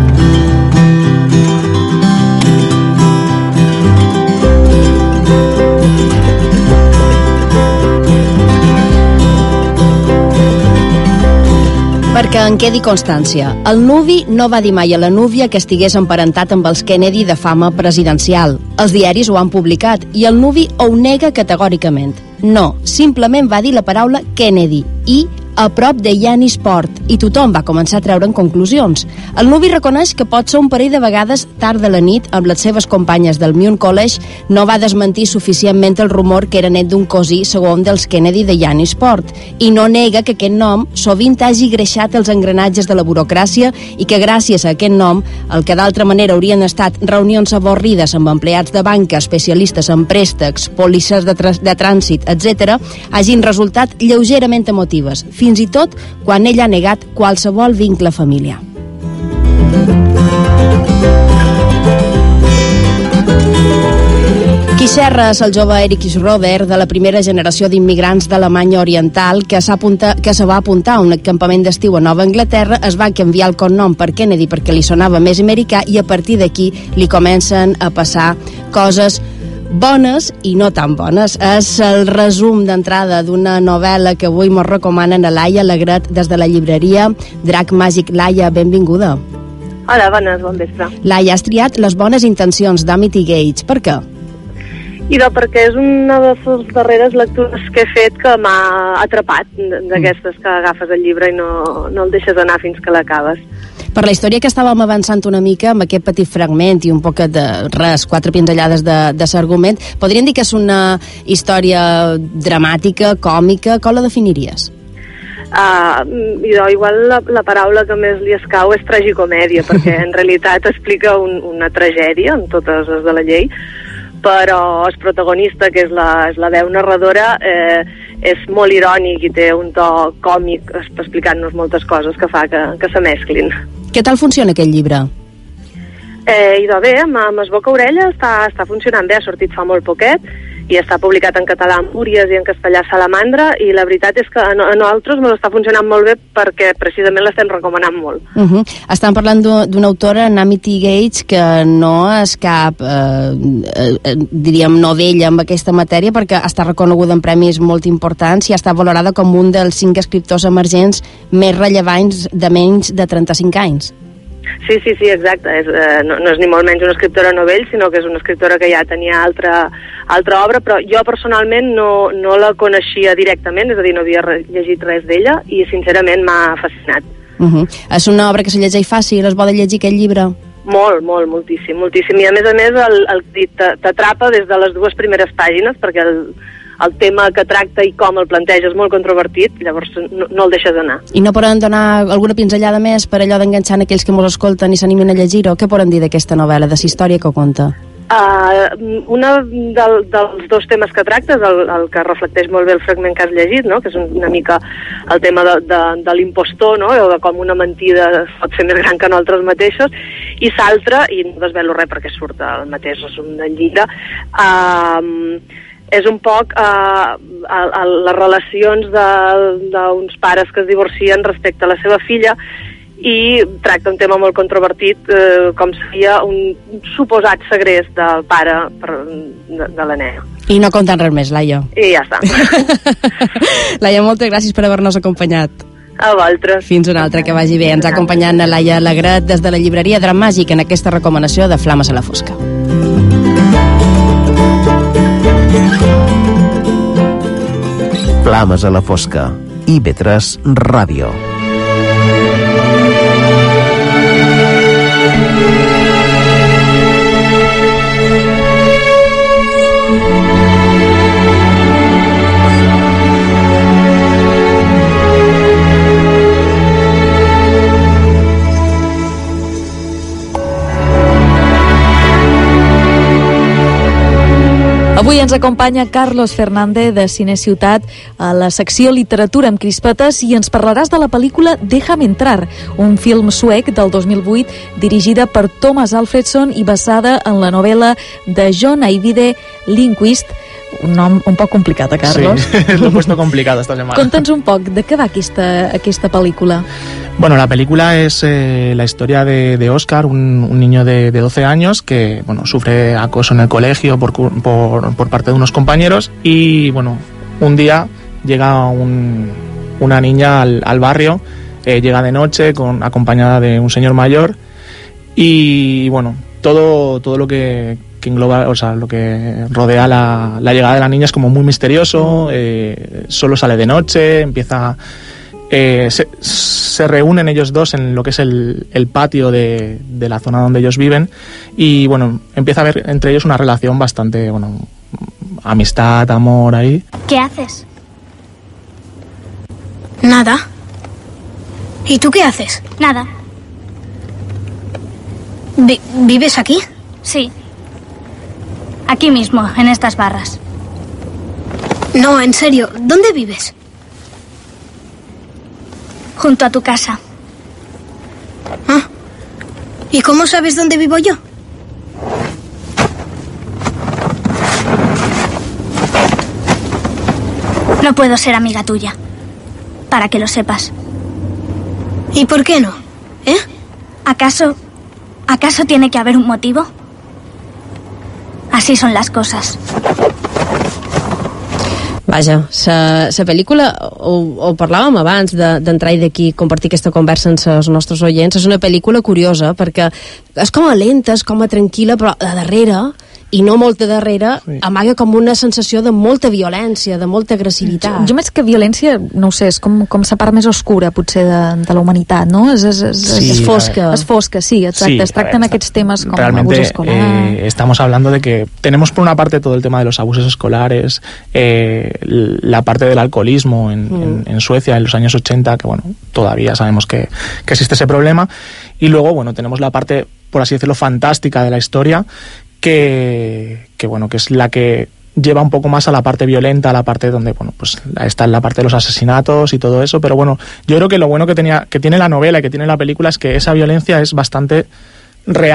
Perquè en quedi constància, el nuvi no va dir mai a la núvia que estigués emparentat amb els Kennedy de fama presidencial. Els diaris ho han publicat i el nuvi ho nega categòricament. No, simplement va dir la paraula Kennedy i a prop de Yannisport, i tothom va començar a treure'n conclusions. El nuvi reconeix que pot ser un parell de vegades tard de la nit amb les seves companyes del Mune College, no va desmentir suficientment el rumor que era net d'un cosí segon dels Kennedy de Yannisport, i no nega que aquest nom sovint hagi greixat els engranatges de la burocràcia i que gràcies a aquest nom, el que d'altra manera haurien estat reunions avorrides amb empleats de banca, especialistes en préstecs, policies de, de trànsit, etcètera, hagin resultat lleugerament emotives, fins i tot quan ell ha negat qualsevol vincle familiar. Qui xerra és el jove Eric Schroeder, de la primera generació d'immigrants d'Alemanya Oriental, que, que se va apuntar a un campament d'estiu a Nova Anglaterra, es va canviar el cognom per Kennedy perquè li sonava més americà i a partir d'aquí li comencen a passar coses bones i no tan bones. És el resum d'entrada d'una novel·la que avui mos recomanen a Laia Alegret des de la llibreria Drac Màgic. Laia, benvinguda. Hola, bones, bon vespre. Laia, has triat Les bones intencions d'Amity Gates. Per què? Idò, perquè és una de les darreres lectures que he fet que m'ha atrapat, d'aquestes que agafes el llibre i no, no el deixes anar fins que l'acabes. Per la història que estàvem avançant una mica amb aquest petit fragment i un poquet de res, quatre pinzellades de, de l'argument, podríem dir que és una història dramàtica, còmica, com la definiries? Uh, idò, igual la, la paraula que més li escau és tragicomèdia, perquè en realitat explica un, una tragèdia en totes les de la llei, però el protagonista, que és la, és la veu narradora, eh, és molt irònic i té un to còmic explicant-nos moltes coses que fa que, que se mesclin. Què tal funciona aquest llibre? Eh, idò bé, amb, amb es boca orella està, està funcionant bé, ha sortit fa molt poquet i està publicat en català a Múries i en castellà a Salamandra, i la veritat és que a, a nosaltres ens està funcionant molt bé perquè precisament l'estem recomanant molt. Uh -huh. Estan parlant d'una autora, Namity Gates, que no és cap, eh, eh, diríem, novella amb aquesta matèria, perquè està reconeguda en premis molt importants i està valorada com un dels cinc escriptors emergents més rellevants de menys de trenta-cinc anys. Sí, sí, sí, exacte. És, eh, no, no és ni molt menys una escriptora novell, sinó que és una escriptora que ja tenia altra, altra obra, però jo personalment no, no la coneixia directament, és a dir, no havia re llegit res d'ella i sincerament m'ha fascinat. Uh -huh. És una obra que se llegeix fàcil, es vol llegir aquest llibre? Molt, molt, moltíssim, moltíssim. I a més a més el, el t'atrapa des de les dues primeres pàgines, perquè el, el tema que tracta i com el planteja és molt controvertit, llavors no, no el deixes anar. I no poden donar alguna pinzellada més per allò d'enganxar aquells que mos escolten i s'animin a llegir-ho? Què poden dir d'aquesta novel·la, de la història que conta? Uh, una del, dels dos temes que tracta és el, el que reflecteix molt bé el fragment que has llegit, no? Que és una mica el tema de, de, de l'impostor, no? O de com una mentida pot ser més gran que nosaltres mateixos, i s'altra, i no desvelo res perquè surt el mateix resum del llibre, uh, és un poc eh, a, a les relacions d'uns pares que es divorcien respecte a la seva filla, i tracta un tema molt controvertit, eh, com seria un suposat segrest del pare per, de, de la nena. I no compten res més, Laia. I ja està. Laia, moltes gràcies per haver-nos acompanyat. A vosaltres. Fins una altra, que vagi bé. Ens ha acompanyat la Laia Alegret des de la llibreria Dram Màgic en aquesta recomanació de Flames a la Fosca. Flames a la Fosca. I B tres Ràdio. Avui ens acompanya Carlos Fernández de Cine Ciutat a la secció Literatura amb crispetes i ens parlaràs de la pel·lícula Déjame entrar, un film suec del dos mil vuit dirigida per Thomas Alfredson i basada en la novel·la de John Ajvide Lindqvist. Un nom un poc complicat, eh, Carlos? Sí, lo he puesto complicado esta semana. Conta'ns un poc, de què va aquesta, aquesta pel·lícula? Bueno, la película es eh, la historia de, de Oscar, un, un niño de, de doce años que bueno, sufre acoso en el colegio por, por, por parte de unos compañeros y bueno, un día llega un, una niña al, al barrio, eh, llega de noche con, acompañada de un señor mayor y bueno, todo, todo lo que, que engloba, o sea, lo que rodea la, la llegada de la niña es como muy misterioso, eh, solo sale de noche, empieza... Eh, se, se reúnen ellos dos en lo que es el, el patio de, de la zona donde ellos viven y bueno, empieza a haber entre ellos una relación bastante, bueno, amistad, amor ahí. ¿Qué haces? Nada. ¿Y tú qué haces? Nada. Vi- ¿Vives aquí? Sí. Aquí mismo, en estas barras. No, en serio, ¿dónde vives? Junto a tu casa. ¿Ah? ¿Y cómo sabes dónde vivo yo? No puedo ser amiga tuya. Para que lo sepas. ¿Y por qué no? ¿Eh? ¿Acaso... ¿Acaso tiene que haber un motivo? Así son las cosas. Vaja, la pel·lícula, ho, ho parlàvem abans d'entrar de, i d'aquí compartir aquesta conversa amb els nostres oients, és una pel·lícula curiosa perquè és com a lenta, és com a tranquil·la, però a darrere, i no molt a darrere, sí, amaga com una sensació de molta violència, de molta agressivitat. Jo, jo més que violència, no ho sé, és com, com la part més oscura, potser, de, de la humanitat, no? És, és, és, sí, és fosca. És fosca, sí, exacte. Sí, es tracten aquests temes com realmente, abús escolar. Eh, estamos hablando de que tenemos por una parte todo el tema de los abusos escolares, eh, la parte del alcoholismo en, mm. en, en Suecia en los años ochenta, que bueno, todavía sabemos que, que existe ese problema, y luego, bueno, tenemos la parte, por así decirlo, fantástica de la historia, que, que bueno, que es la que lleva un poco más a la parte violenta, a la parte donde, bueno, pues está en la parte de los asesinatos y todo eso, pero bueno, yo creo que lo bueno que tenía, que tiene la novela y que tiene la película es que esa violencia es bastante real,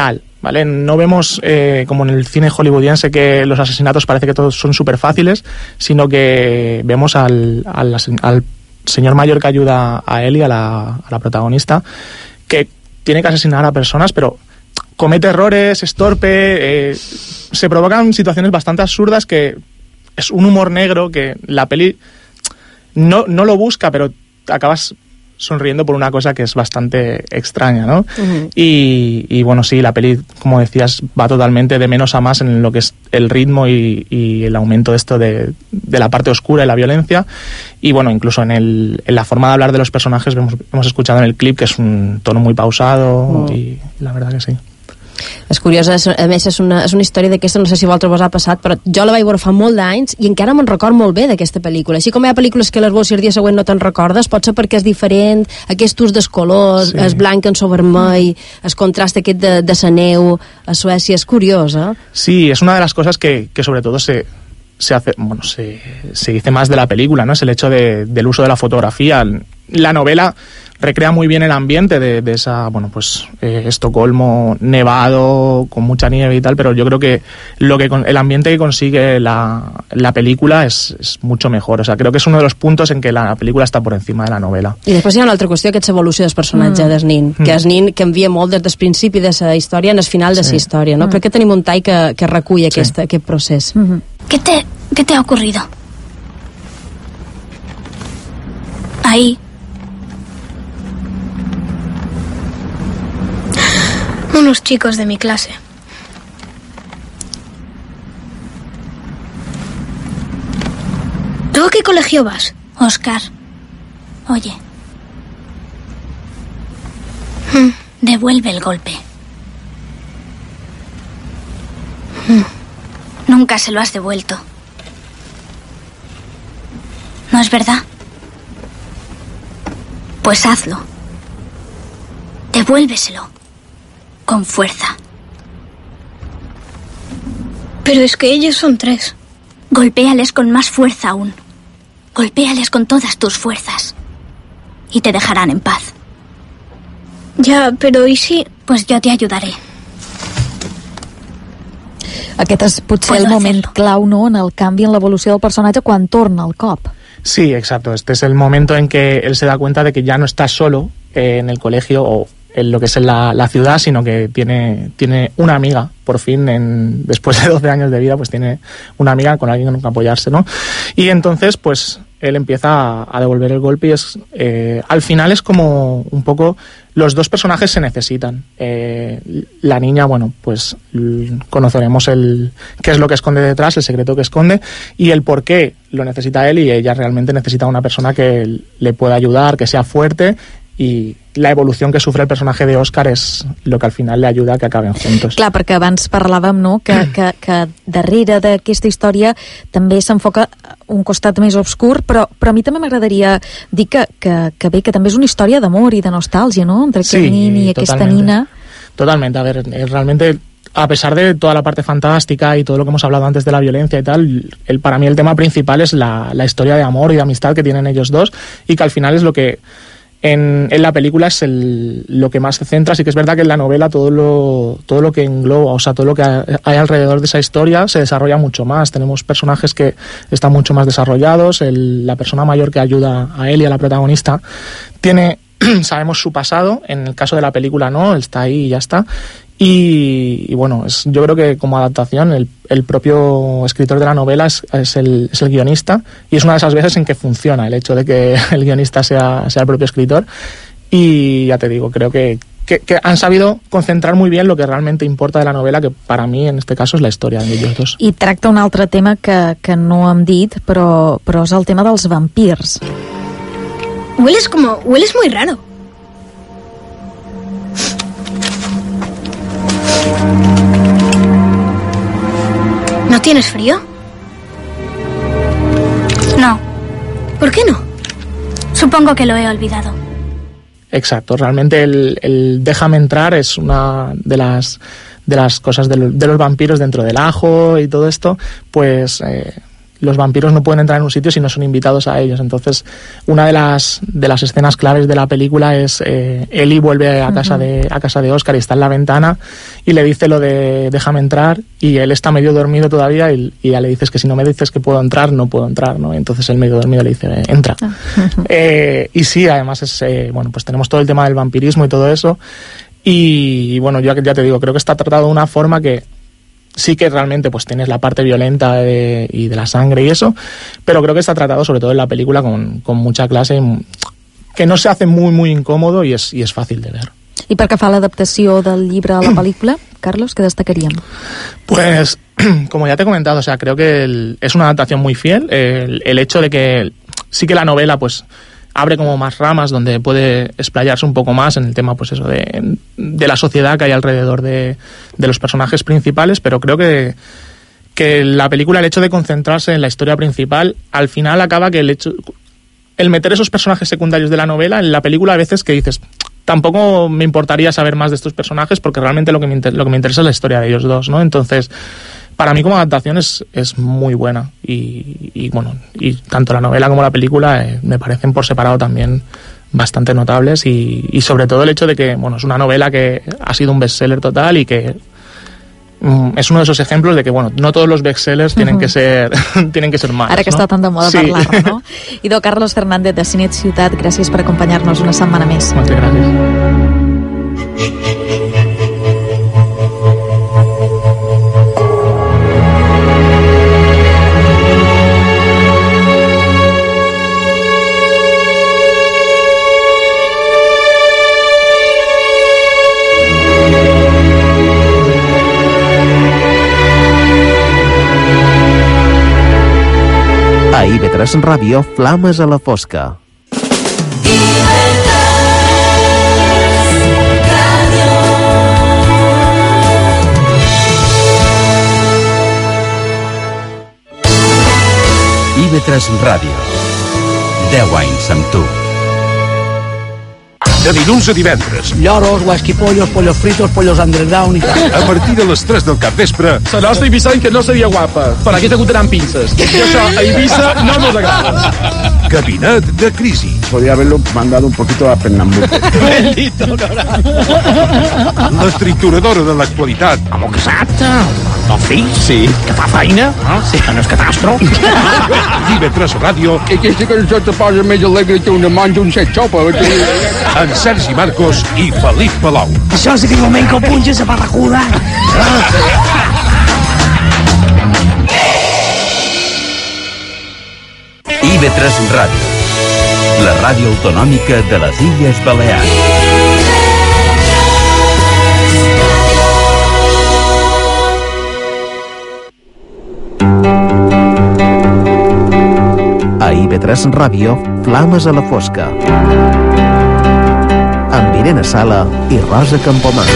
¿vale? No vemos, eh, como en el cine hollywoodiense, que los asesinatos parece que todos son súper fáciles, sino que vemos al, al, al señor mayor que ayuda a Ellie, a la, a la protagonista, que tiene que asesinar a personas, pero comete errores, es torpe, eh, se provocan situaciones bastante absurdas, que es un humor negro que la peli no, no lo busca, pero acabas sonriendo por una cosa que es bastante extraña, ¿no? Uh-huh. Y, y bueno, sí, la peli, como decías, va totalmente de menos a más en lo que es el ritmo y, y el aumento de esto de, de la parte oscura y la violencia. Y bueno, incluso en, el, en la forma de hablar de los personajes hemos, hemos escuchado en el clip que es un tono muy pausado uh-huh. y, y la verdad que sí. És curiosa, a més és una, és una història d'aquesta, no sé si a vosaltres vos ha passat, però jo la vaig veure fa molt d'anys i encara me'n record molt bé d'aquesta pel·lícula. Així com hi ha pel·lícules que les veus i el dia següent no te'n recordes, pot ser perquè és diferent, aquest ús dels colors, sí. Es blanc en so vermell, el contrast aquest de, de la neu a Suècia, és curiós, eh? Sí, es una de las cosas que, que sobre todo se, se hace, bueno, se, se dice más de la película, ¿no? Es el hecho de, del uso de la fotografía. La novela recrea muy bien el ambiente de, de esa, bueno, pues eh, Estocolmo nevado, con mucha nieve y tal, pero yo creo que lo que el ambiente que consigue la, la película es, es mucho mejor. O sea, creo que es uno de los puntos en que la película està per encima de la novela. I després hi ha una altra qüestió, que és l'evolució del personatge mm. del nin, que el nin canvia molt des del principi de la història en el final de la sí. història, no? Mm. Crec que tenim un tall que, que recull aquest, sí. aquest procés. Mm-hmm. ¿Qué te, ¿Qué te ha ocurrido? Ahí. Unos chicos de mi clase. ¿Tú a qué colegio vas? Oscar. Oye. Hmm. Devuelve el golpe. Hmm. Nunca se lo has devuelto. ¿No es verdad? Pues hazlo. Devuélveselo. Con fuerza. Pero es que ellos son tres. Golpéales con más fuerza aún. Golpéales con todas tus fuerzas. Y te dejarán en paz. Ya, pero ¿y si...? Pues yo te ayudaré. Aquest és potser el moment clau, no?, en el canvi, en l'evolució del personatge quan torna el cop. Sí, exacto. Este es el momento en que él se da cuenta de que ya no está solo eh, en el colegio o en lo que es en la, la ciudad, sino que tiene, tiene una amiga, por fin, en, después de doce años de vida, pues tiene una amiga con alguien con que apoyarse, ¿no? Y entonces, pues, él empieza a, a devolver el golpe y es, eh, al final es como un poco, los dos personajes se necesitan. Eh, la niña, bueno, pues conoceremos el qué es lo que esconde detrás, el secreto que esconde y el por qué lo necesita él, y ella realmente necesita una persona que le pueda ayudar, que sea fuerte, i la evolució que sufre el personatge d'Òscar és el que al final li ajuda a que acaben juntos. Clar, perquè abans parlàvem, no?, que, que, que darrere d'aquesta història també s'enfoca un costat més obscur, però, però a mi també m'agradaria dir que, que, que bé, que també és una història d'amor i de nostàlgia, no?, entre aquest sí, nin i aquesta nina. Totalmente, a ver, realmente a pesar de toda la parte fantástica y todo lo que hemos hablado antes de la violencia y tal, el, para mí el tema principal es la, la historia de amor y de amistad que tienen ellos dos, y que al final es lo que En, en la película es el, lo que más se centra. Sí que es verdad que en la novela todo lo, todo lo que engloba, o sea, todo lo que hay alrededor de esa historia se desarrolla mucho más. Tenemos personajes que están mucho más desarrollados. El, la persona mayor que ayuda a él y a la protagonista tiene, sabemos su pasado. En el caso de la película no, él está ahí y ya está. Y, y bueno, es, yo creo que como adaptación el, el propio escritor de la novela es, es, el, es el guionista, y es una de esas veces en que funciona el hecho de que el guionista sea, sea el propio escritor, y ya te digo, creo que, que, que han sabido concentrar muy bien lo que realmente importa de la novela, que para mí en este caso es la història de ellos dos. I tracta un altre tema que, que no hem dit, però, però és el tema dels vampirs. Hueles como... hueles muy raro. ¿No tienes frío? No. ¿Por qué no? Supongo que lo he olvidado. Exacto, realmente el, el déjame entrar es una de las, de las cosas de, lo, de los vampiros dentro del ajo y todo esto, pues... Eh, los vampiros no pueden entrar en un sitio si no son invitados a ellos. Entonces, una de las, de las escenas claves de la película es eh, Ellie vuelve a casa, uh-huh. de, a casa de Oscar y está en la ventana y le dice lo de déjame entrar, y él está medio dormido todavía y, y ya le dices que si no me dices que puedo entrar, no puedo entrar, ¿no? Entonces él medio dormido le dice, eh, entra. Uh-huh. Eh, y sí, además es, eh, bueno, pues tenemos todo el tema del vampirismo y todo eso. Y, y bueno, yo ya te digo, creo que está tratado de una forma que sí que realmente pues tienes la parte violenta de, y de la sangre y eso, pero creo que está tratado sobre todo en la película con, con mucha clase, que no se hace muy muy incòmodo i és, i és fàcil de ver. I per què fa l'adaptació del llibre a la pel·lícula, Carlos, què destacaríem? Pues, como ya te he comentado, o sea, creo que el, es una adaptación muy fiel, el, el hecho de que sí que la novela pues abre como más ramas donde puede explayarse un poco más en el tema pues eso de, de la sociedad que hay alrededor de, de los personajes principales, pero creo que, que la película, el hecho de concentrarse en la historia principal, al final acaba que el hecho, el meter esos personajes secundarios de la novela en la película, a veces que dices, tampoco me importaría saber más de estos personajes porque realmente lo que me, inter- lo que me interesa es la historia de ellos dos, ¿no? Entonces, para mí como adaptación es, es muy buena y, y bueno, y tanto la novela como la película eh, me parecen por separado también bastante notables y, y sobre todo el hecho de que, bueno, es una novela que ha sido un bestseller total y que mm, es uno de esos ejemplos de que, bueno, no todos los bestsellers uh-huh. tienen que ser tienen que ser malos, Ara que no? està tan de moda sí. parlar-ne, no? Idò, Carlos Fernández de Cinet Ciutat, gràcies per acompanyar-nos una setmana més. Moltes gràcies. A I V tres Ràdio, Flames a la fosca. I V tres Ràdio. deu anys amb tu. De dilluns a divendres. Lloros, huesquipollos, pollos fritos, pollos underground i tal. A partir de les tres del capvespre. La nostra Ibicenca no seria guapa, però aquí t'acotaran pinces. I això a Ibiza no nos agrada. Gabinet de crisi. Podría haberlo mandado un poquito a Pernambuco. Bendito, cabrón. La trituradora de l'actualitat. Home casat, el fill, sí. Que fa feina, no? Sí, que no és catastro. I V tres Ràdio. I que sí que això te posa més alegre que una manja un set xopa. En Sergi Marcos i Felip Palau. Això sí que moment que el punxa la barracuda. I V tres Ràdio, la ràdio autonòmica de les Illes Balears. A I V tres Ràdio, Flames a la fosca. Amb Irene Sala i Rosa Campomà.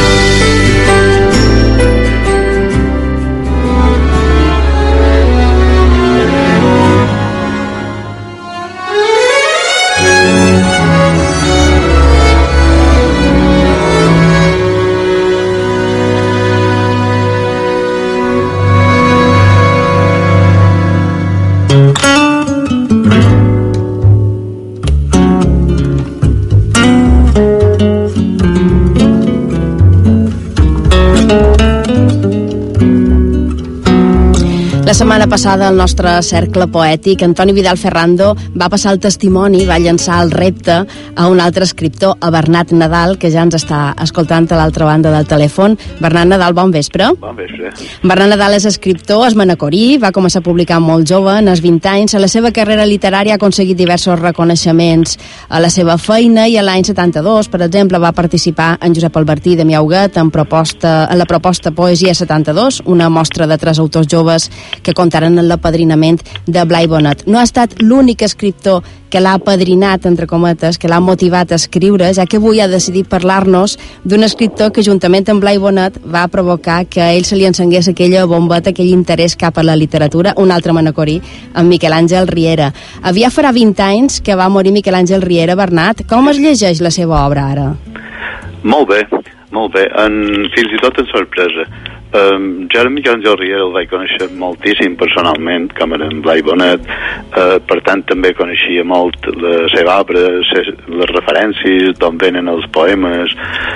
La setmana passada, el nostre cercle poètic, Antoni Vidal Ferrando, va passar el testimoni, va llançar el repte a un altre escriptor, a Bernat Nadal, que ja ens està escoltant a l'altra banda del telèfon. Bernat Nadal, bon vespre. Bon vespre. Bernat Nadal és escriptor, és manacorí, va començar a publicar molt jove, en els vint anys. A la seva carrera literària ha aconseguit diversos reconeixements a la seva feina i a l'any setanta-dos, per exemple, va participar en Josep Albertí de Miauguet en, proposta, en la proposta Poesia setanta-dos, una mostra de tres autors joves que comptaren en l'apadrinament de Blai Bonet. No ha estat l'únic escriptor que l'ha apadrinat, entre cometes, que l'ha motivat a escriure, ja que avui ha decidit parlar-nos d'un escriptor que, juntament amb Blai Bonet, va provocar que a ell se li encengués aquella bombeta, aquell interès cap a la literatura, un altre manacorí, en Miquel Àngel Riera. Havia farà vint anys que va morir Miquel Àngel Riera. Bernat, com es llegeix la seva obra ara? Molt bé, molt bé, en, fins i tot en sorpresa. Um, jo en Miquel Àngel Riera el vaig conèixer moltíssim personalment, com era en Blai Bonet, uh, per tant també coneixia molt la seva obra, les referències, d'on venen els poemes,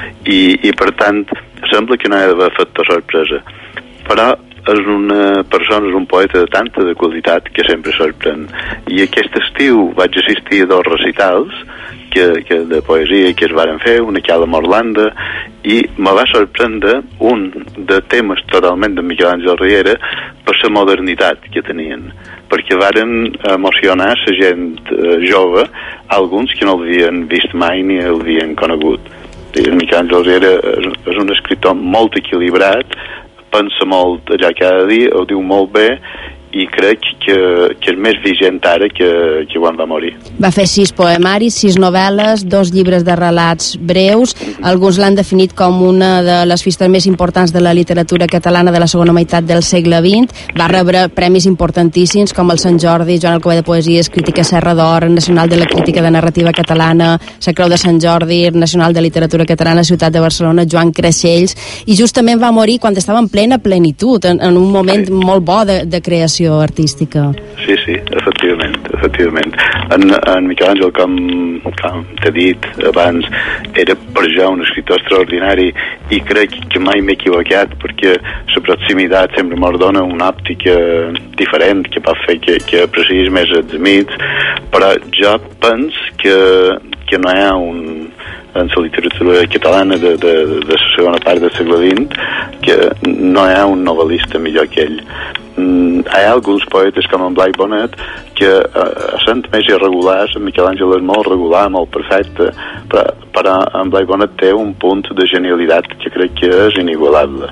i, i per tant sembla que no hi ha d'haver factor sorpresa. Però és una persona, és un poeta de tanta de qualitat que sempre sorprèn. I aquest estiu vaig assistir a dos recitals que, que de poesia que es varen fer, una que a la Morlanda, i me va sorprendre un de temes totalment de Miquel Àngel Riera per la modernitat que tenien, perquè varen emocionar la gent eh, jove, alguns que no l'havien vist mai ni l'havien conegut. El Miquel Àngel Riera és, és un escriptor molt equilibrat, pensa molt allà cada dia, ho diu molt bé, i crec que, que és més vigent ara que, que quan va morir. Va fer sis poemaris, sis novel·les, dos llibres de relats breus. Alguns l'han definit com una de les fistes més importants de la literatura catalana de la segona meitat del segle vint. Va rebre premis importantíssims com el Sant Jordi, Joan Alcover de Poesies, Crítica Serra d'Or, Nacional de la Crítica de Narrativa Catalana, la Creu de Sant Jordi, Nacional de Literatura Catalana, Ciutat de Barcelona, Joan Creixells, i justament va morir quan estava en plena plenitud, en, en un moment sí. molt bo de, de creació artística. Sí, sí, efectivament, efectivament. En, en Miquel Àngel, com, com t'he dit abans, era per jo un escriptor extraordinari i crec que mai m'he equivocat perquè la proximitat sempre m'ho dona una òptica diferent que pot fer que, que aprecis més els amics, però jo penso que, que no hi ha un en la literatura catalana de, de, de la segona part del segle vint que no hi ha un novel·lista millor que ell. Mm, hi ha alguns poetes com en Blai Bonet que uh, són més irregulars. En Miquel Àngel és molt regular, molt perfecte, però, però en Blai Bonet té un punt de genialitat que crec que és inigualable.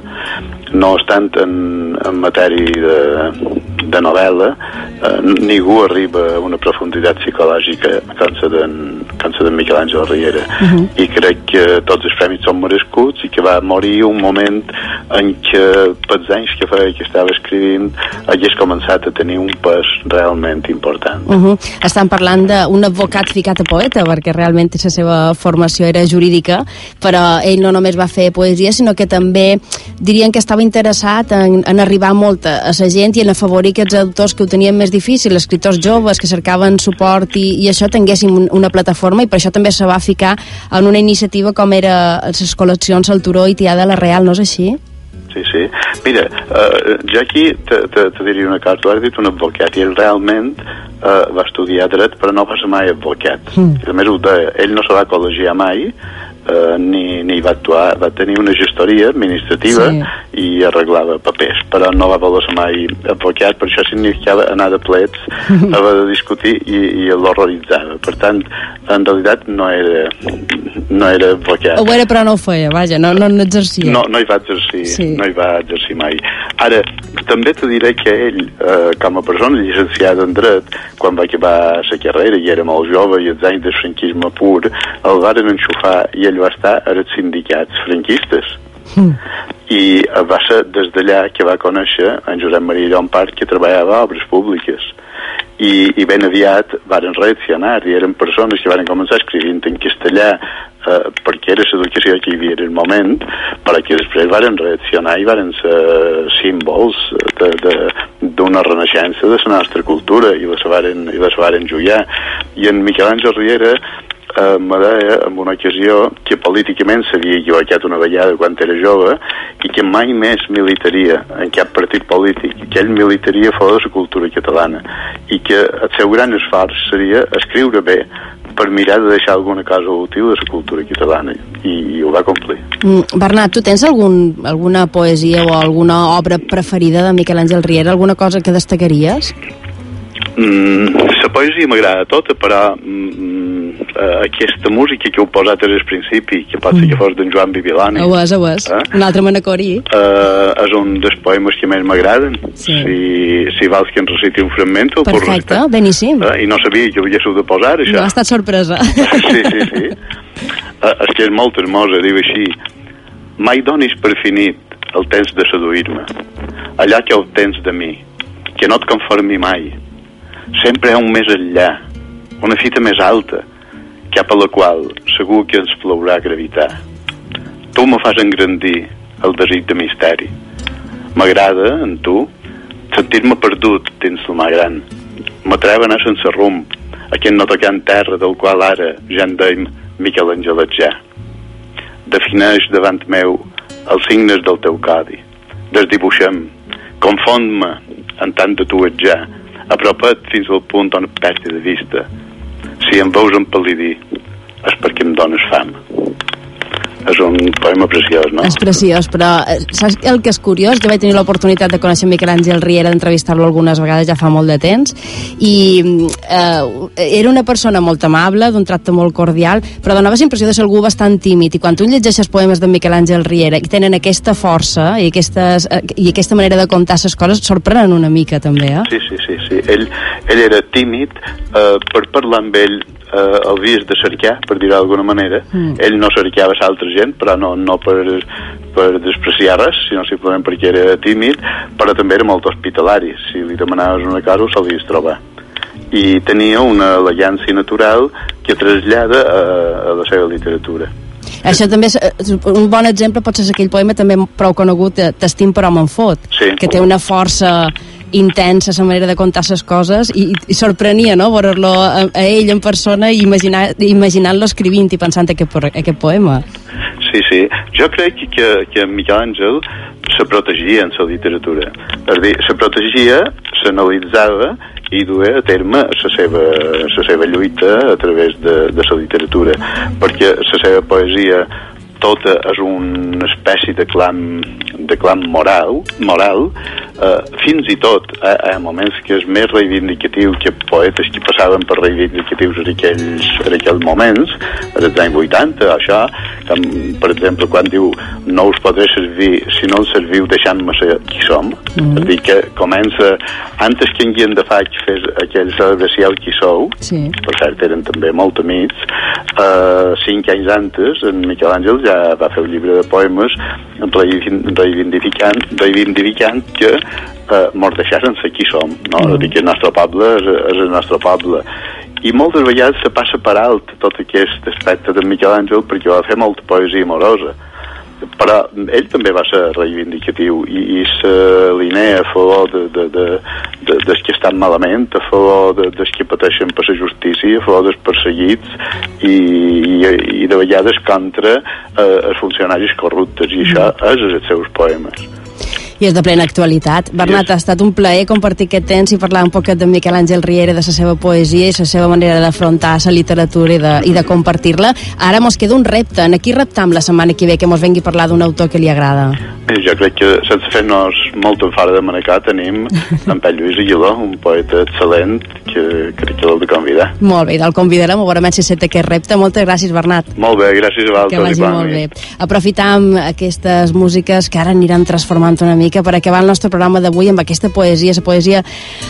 No obstant, en, en matèria de, de novel·la, eh, ningú arriba a una profunditat psicològica com la d'en, com la d'en Miquel Àngel Riera. Uh-huh. I crec que tots els premis són merescuts i que va morir un moment en què pels anys que feia que estava escrivint hagués començat a tenir un pes realment important. Uh-huh. Estan parlant d'un advocat ficat a poeta, perquè realment la seva formació era jurídica, però ell no només va fer poesia, sinó que també dirien que estava interessat en, en arribar molt a la gent i en afavorir aquests autors que ho tenien més difícil, escriptors joves que cercaven suport i, i això tinguessin una plataforma, i per això també se va ficar en una iniciativa com era les col·leccions El Turó i Tià de la Real, no és així? Sí, sí. Mira, uh, jo aquí te, te, te diria una cosa. Tu has dit un advocat i ell realment uh, va estudiar dret però no va ser mai advocat. Mm. I a més ho deia, ell no se va col·legiar mai, Uh, ni, ni va actuar, va tenir una gestoria administrativa sí. i arreglava papers, però no va voler ser mai advocat, per això significava anar de plets, haver de discutir i, i l'horroritzava. Per tant, en realitat no era no era advocat. Ho era però no ho feia, vaja, no, no, no exercia. No, no hi va exercir, sí. no hi va exercir mai. Ara, també te diré que ell, eh, com a persona llicenciada en dret, quan va acabar la carrera i era molt jove i els anys del franquisme pur, el varen enxufar i ell va estar als sindicats franquistes. Mm. I va ser des d'allà que va conèixer en Josep Maria Llompart, que treballava a obres públiques. I, i ben aviat varen reaccionar i eren persones que varen començar escrivint en castellà eh, perquè era l'educació que hi havia en el moment, però que després varen reaccionar i varen ser símbols d'una renaixença de la nostra cultura i les varen, i les varen jugar. I en Miquel Àngel Riera Uh, me deia en una ocasió que políticament s'havia equivocat una vegada quan era jove i que mai més militaria en cap partit polític, que ell militaria fora de la cultura catalana i que el seu gran esforç seria escriure bé per mirar de deixar alguna cosa útil de la cultura catalana i, i ho va complir. mm, Bernat, tu tens algun, alguna poesia o alguna obra preferida de Miquel Àngel Riera, alguna cosa que destacaries? Mm, la poesia m'agrada tota, però mm, aquesta música que heu posat al principi, que pot ser que fos d'en Joan Bibilani, ho és, ho és, eh? Un altre manacorí, uh, és un dels poemes que més m'agraden. Sí. Si, si vols que en reciti un fragment el perfecte, beníssim. Uh, i no sabia que ho haguéssiu de posar, això. No, ha estat sorpresa. Sí, sí, sí. Uh, és que és molt hermosa, diu així: mai donis per finit el temps de seduir-me, allà que el tens de mi, que no et conformi mai. Sempre hi ha un més enllà, una fita més alta, cap a la qual segur que ens plourà gravitar. Tu me fas engrandir el desig de misteri. M'agrada, en tu, sentir-me perdut dins la mà gran. M'atreva a anar sense rumb, aquest no tocant terra del qual ara ja en deim Miquel Angeletjà. Defineix davant meu els signes del teu codi. Desdibuixem, confon-me en tant de tu ets ja, apropa't fins al punt on et perdi de vista. Si em veus empal·lidir, és perquè em dones fam. És un poema preciós, no? És preciós, però saps el que és curiós? Jo vaig tenir l'oportunitat de conèixer Miquel Àngel Riera, d'entrevistar-lo algunes vegades, ja fa molt de temps, i eh, era una persona molt amable, d'un tracte molt cordial, però donaves impressió de ser algú bastant tímid, i quan tu llegeixes poemes de Miquel Àngel Riera i tenen aquesta força i, aquestes, eh, i aquesta manera de contar les coses, sorprenen una mica, també, eh? Sí, sí, sí, sí. Ell, ell era tímid, eh, per parlar amb ell eh, el vies de cercar, per dir-ho d'alguna manera. Mm. Ell no cercava l'altra gent, però no, no per, per despreciar res, sinó simplement perquè era tímid, però també era molt hospitalari. Si li demanaves una cosa, ho solies trobar. I tenia una elegància natural que trasllada a, a la seva literatura. Això també és un bon exemple, pot ser aquell poema també prou conegut, T'estim però me'n fot, sí. Que té una força intensa, la manera de contar les coses, i, i sorprenia, no?, veure-lo a, a ell en persona i imaginar, imaginant-lo escrivint i pensant aquest, aquest poema. Sí, sí. Jo crec que, que Miquel Àngel se protegia en la literatura. És a dir, se protegia, s'analitzava i duia a terme la seva, la seva lluita a través de, de la literatura, perquè la seva poesia tota és una espècie de clam, de clam moral, moral eh, fins i tot hi ha moments que és més reivindicatiu que poetes que passaven per reivindicatius en aquells, en aquells moments, als anys vuitanta, això, com, per exemple, quan diu no us podré servir si no ens serviu deixant-me ser qui som, mm-hmm. És a dir, que comença antes que en Guillem de Faig fes aquell cèlebre Si el qui sou, sí. Per cert eren també molt amics, eh, cinc anys antes en Miquel Àngel ja va fer un llibre de poemes reivindicant, reivindicant que eh, mos deixaren ser qui som, no? Mm. Que el nostre poble és, és el nostre poble. I moltes vegades se passa per alt tot aquest aspecte de Miquel Àngel perquè va fer molta poesia amorosa. Però ell també va ser reivindicatiu i, i s'alinea a favor de, de, de, de, dels que estan malament, a favor de, dels que pateixen per la justícia, a favor dels perseguits i, i, i de vegades contra eh, els funcionaris corruptes, i això és els seus poemes. I és de plena actualitat. Bernat, yes. Ha estat un plaer compartir aquest temps i parlar un poquet de Miquel Àngel Riera, de la seva poesia i la seva manera d'afrontar la literatura i de, i de compartir-la. Ara mos queda un repte. En aquí reptam la setmana que ve que mos vengui a parlar d'un autor que li agrada. Jo crec que, sense fer-nos molt en fora de manecar, tenim en Pep Lluís Aguiló, un poeta excel·lent que crec que l'heu de convidar. Molt bé, el convidarem, ho veurem si set aquest repte. Moltes gràcies, Bernat. Molt bé, gràcies a vosaltres. Que vagi molt bé. Aprofitam aquestes músiques que ara aniran transformant una mica per acabar el nostre programa d'avui amb aquesta poesia, la poesia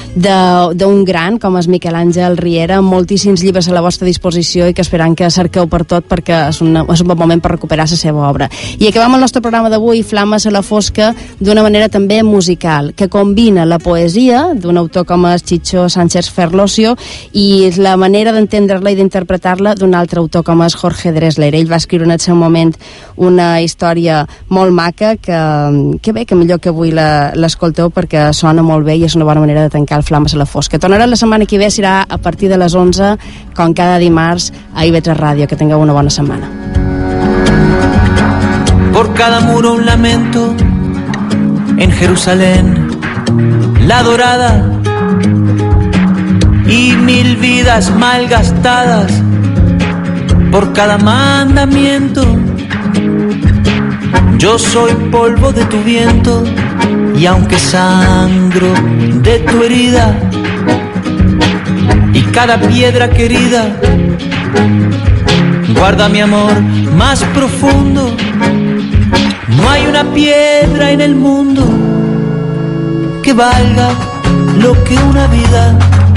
d'un gran com és Miquel Àngel Riera, amb moltíssims llibres a la vostra disposició i que esperam que cerqueu per tot perquè és un, és un bon moment per recuperar la seva obra. I acabam el nostre programa d'avui, Flames a la fosca, d'una manera també musical, que combina la poesia d'un autor com és Chicho Sánchez Ferlosio i la manera d'entendre-la i d'interpretar-la d'un altre autor com és Jorge Drexler. Ell va escriure en el seu moment una història molt maca que, que bé, que millor que avui l'escolteu perquè sona molt bé i és una bona manera de tancar el Flames a la fosca. Tornarà la setmana que ve, serà a partir de les onze, com cada dimarts a I V tres Ràdio. Que tingueu una bona setmana. Por cada muro un lamento, en Jerusalén la dorada, y mil vidas malgastadas por cada mandamiento. Yo soy polvo de tu viento, y aunque sangro de tu herida, y cada piedra querida guarda mi amor más profundo. No hay una piedra en el mundo que valga lo que una vida.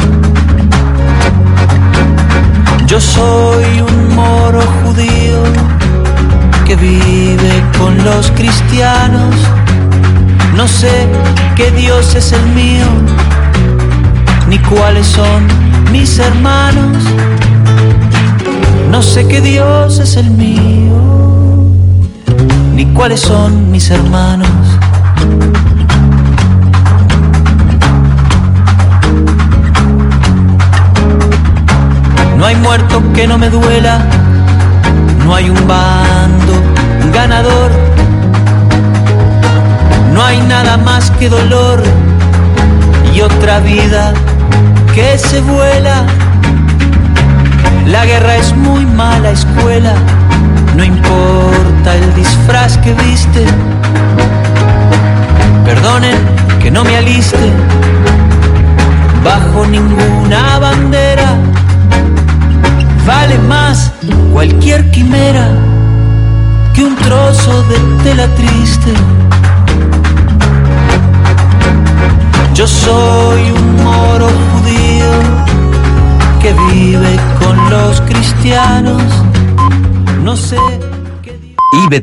Yo soy un moro judío que vive con los cristianos. No sé qué Dios es el mío, ni cuáles son mis hermanos. No sé qué Dios es el mío, ni cuáles son mis hermanos. que no me duela. No hay un bando ganador, no hay nada más que dolor y otra vida que se vuela. La guerra es muy mala escuela, no importa el disfraz que viste. Perdonen que no me aliste bajo ninguna bandera. Vale más cualquier quimera que un trozo de tela triste. Yo soy un moro judío que vive con los cristianos. No sé...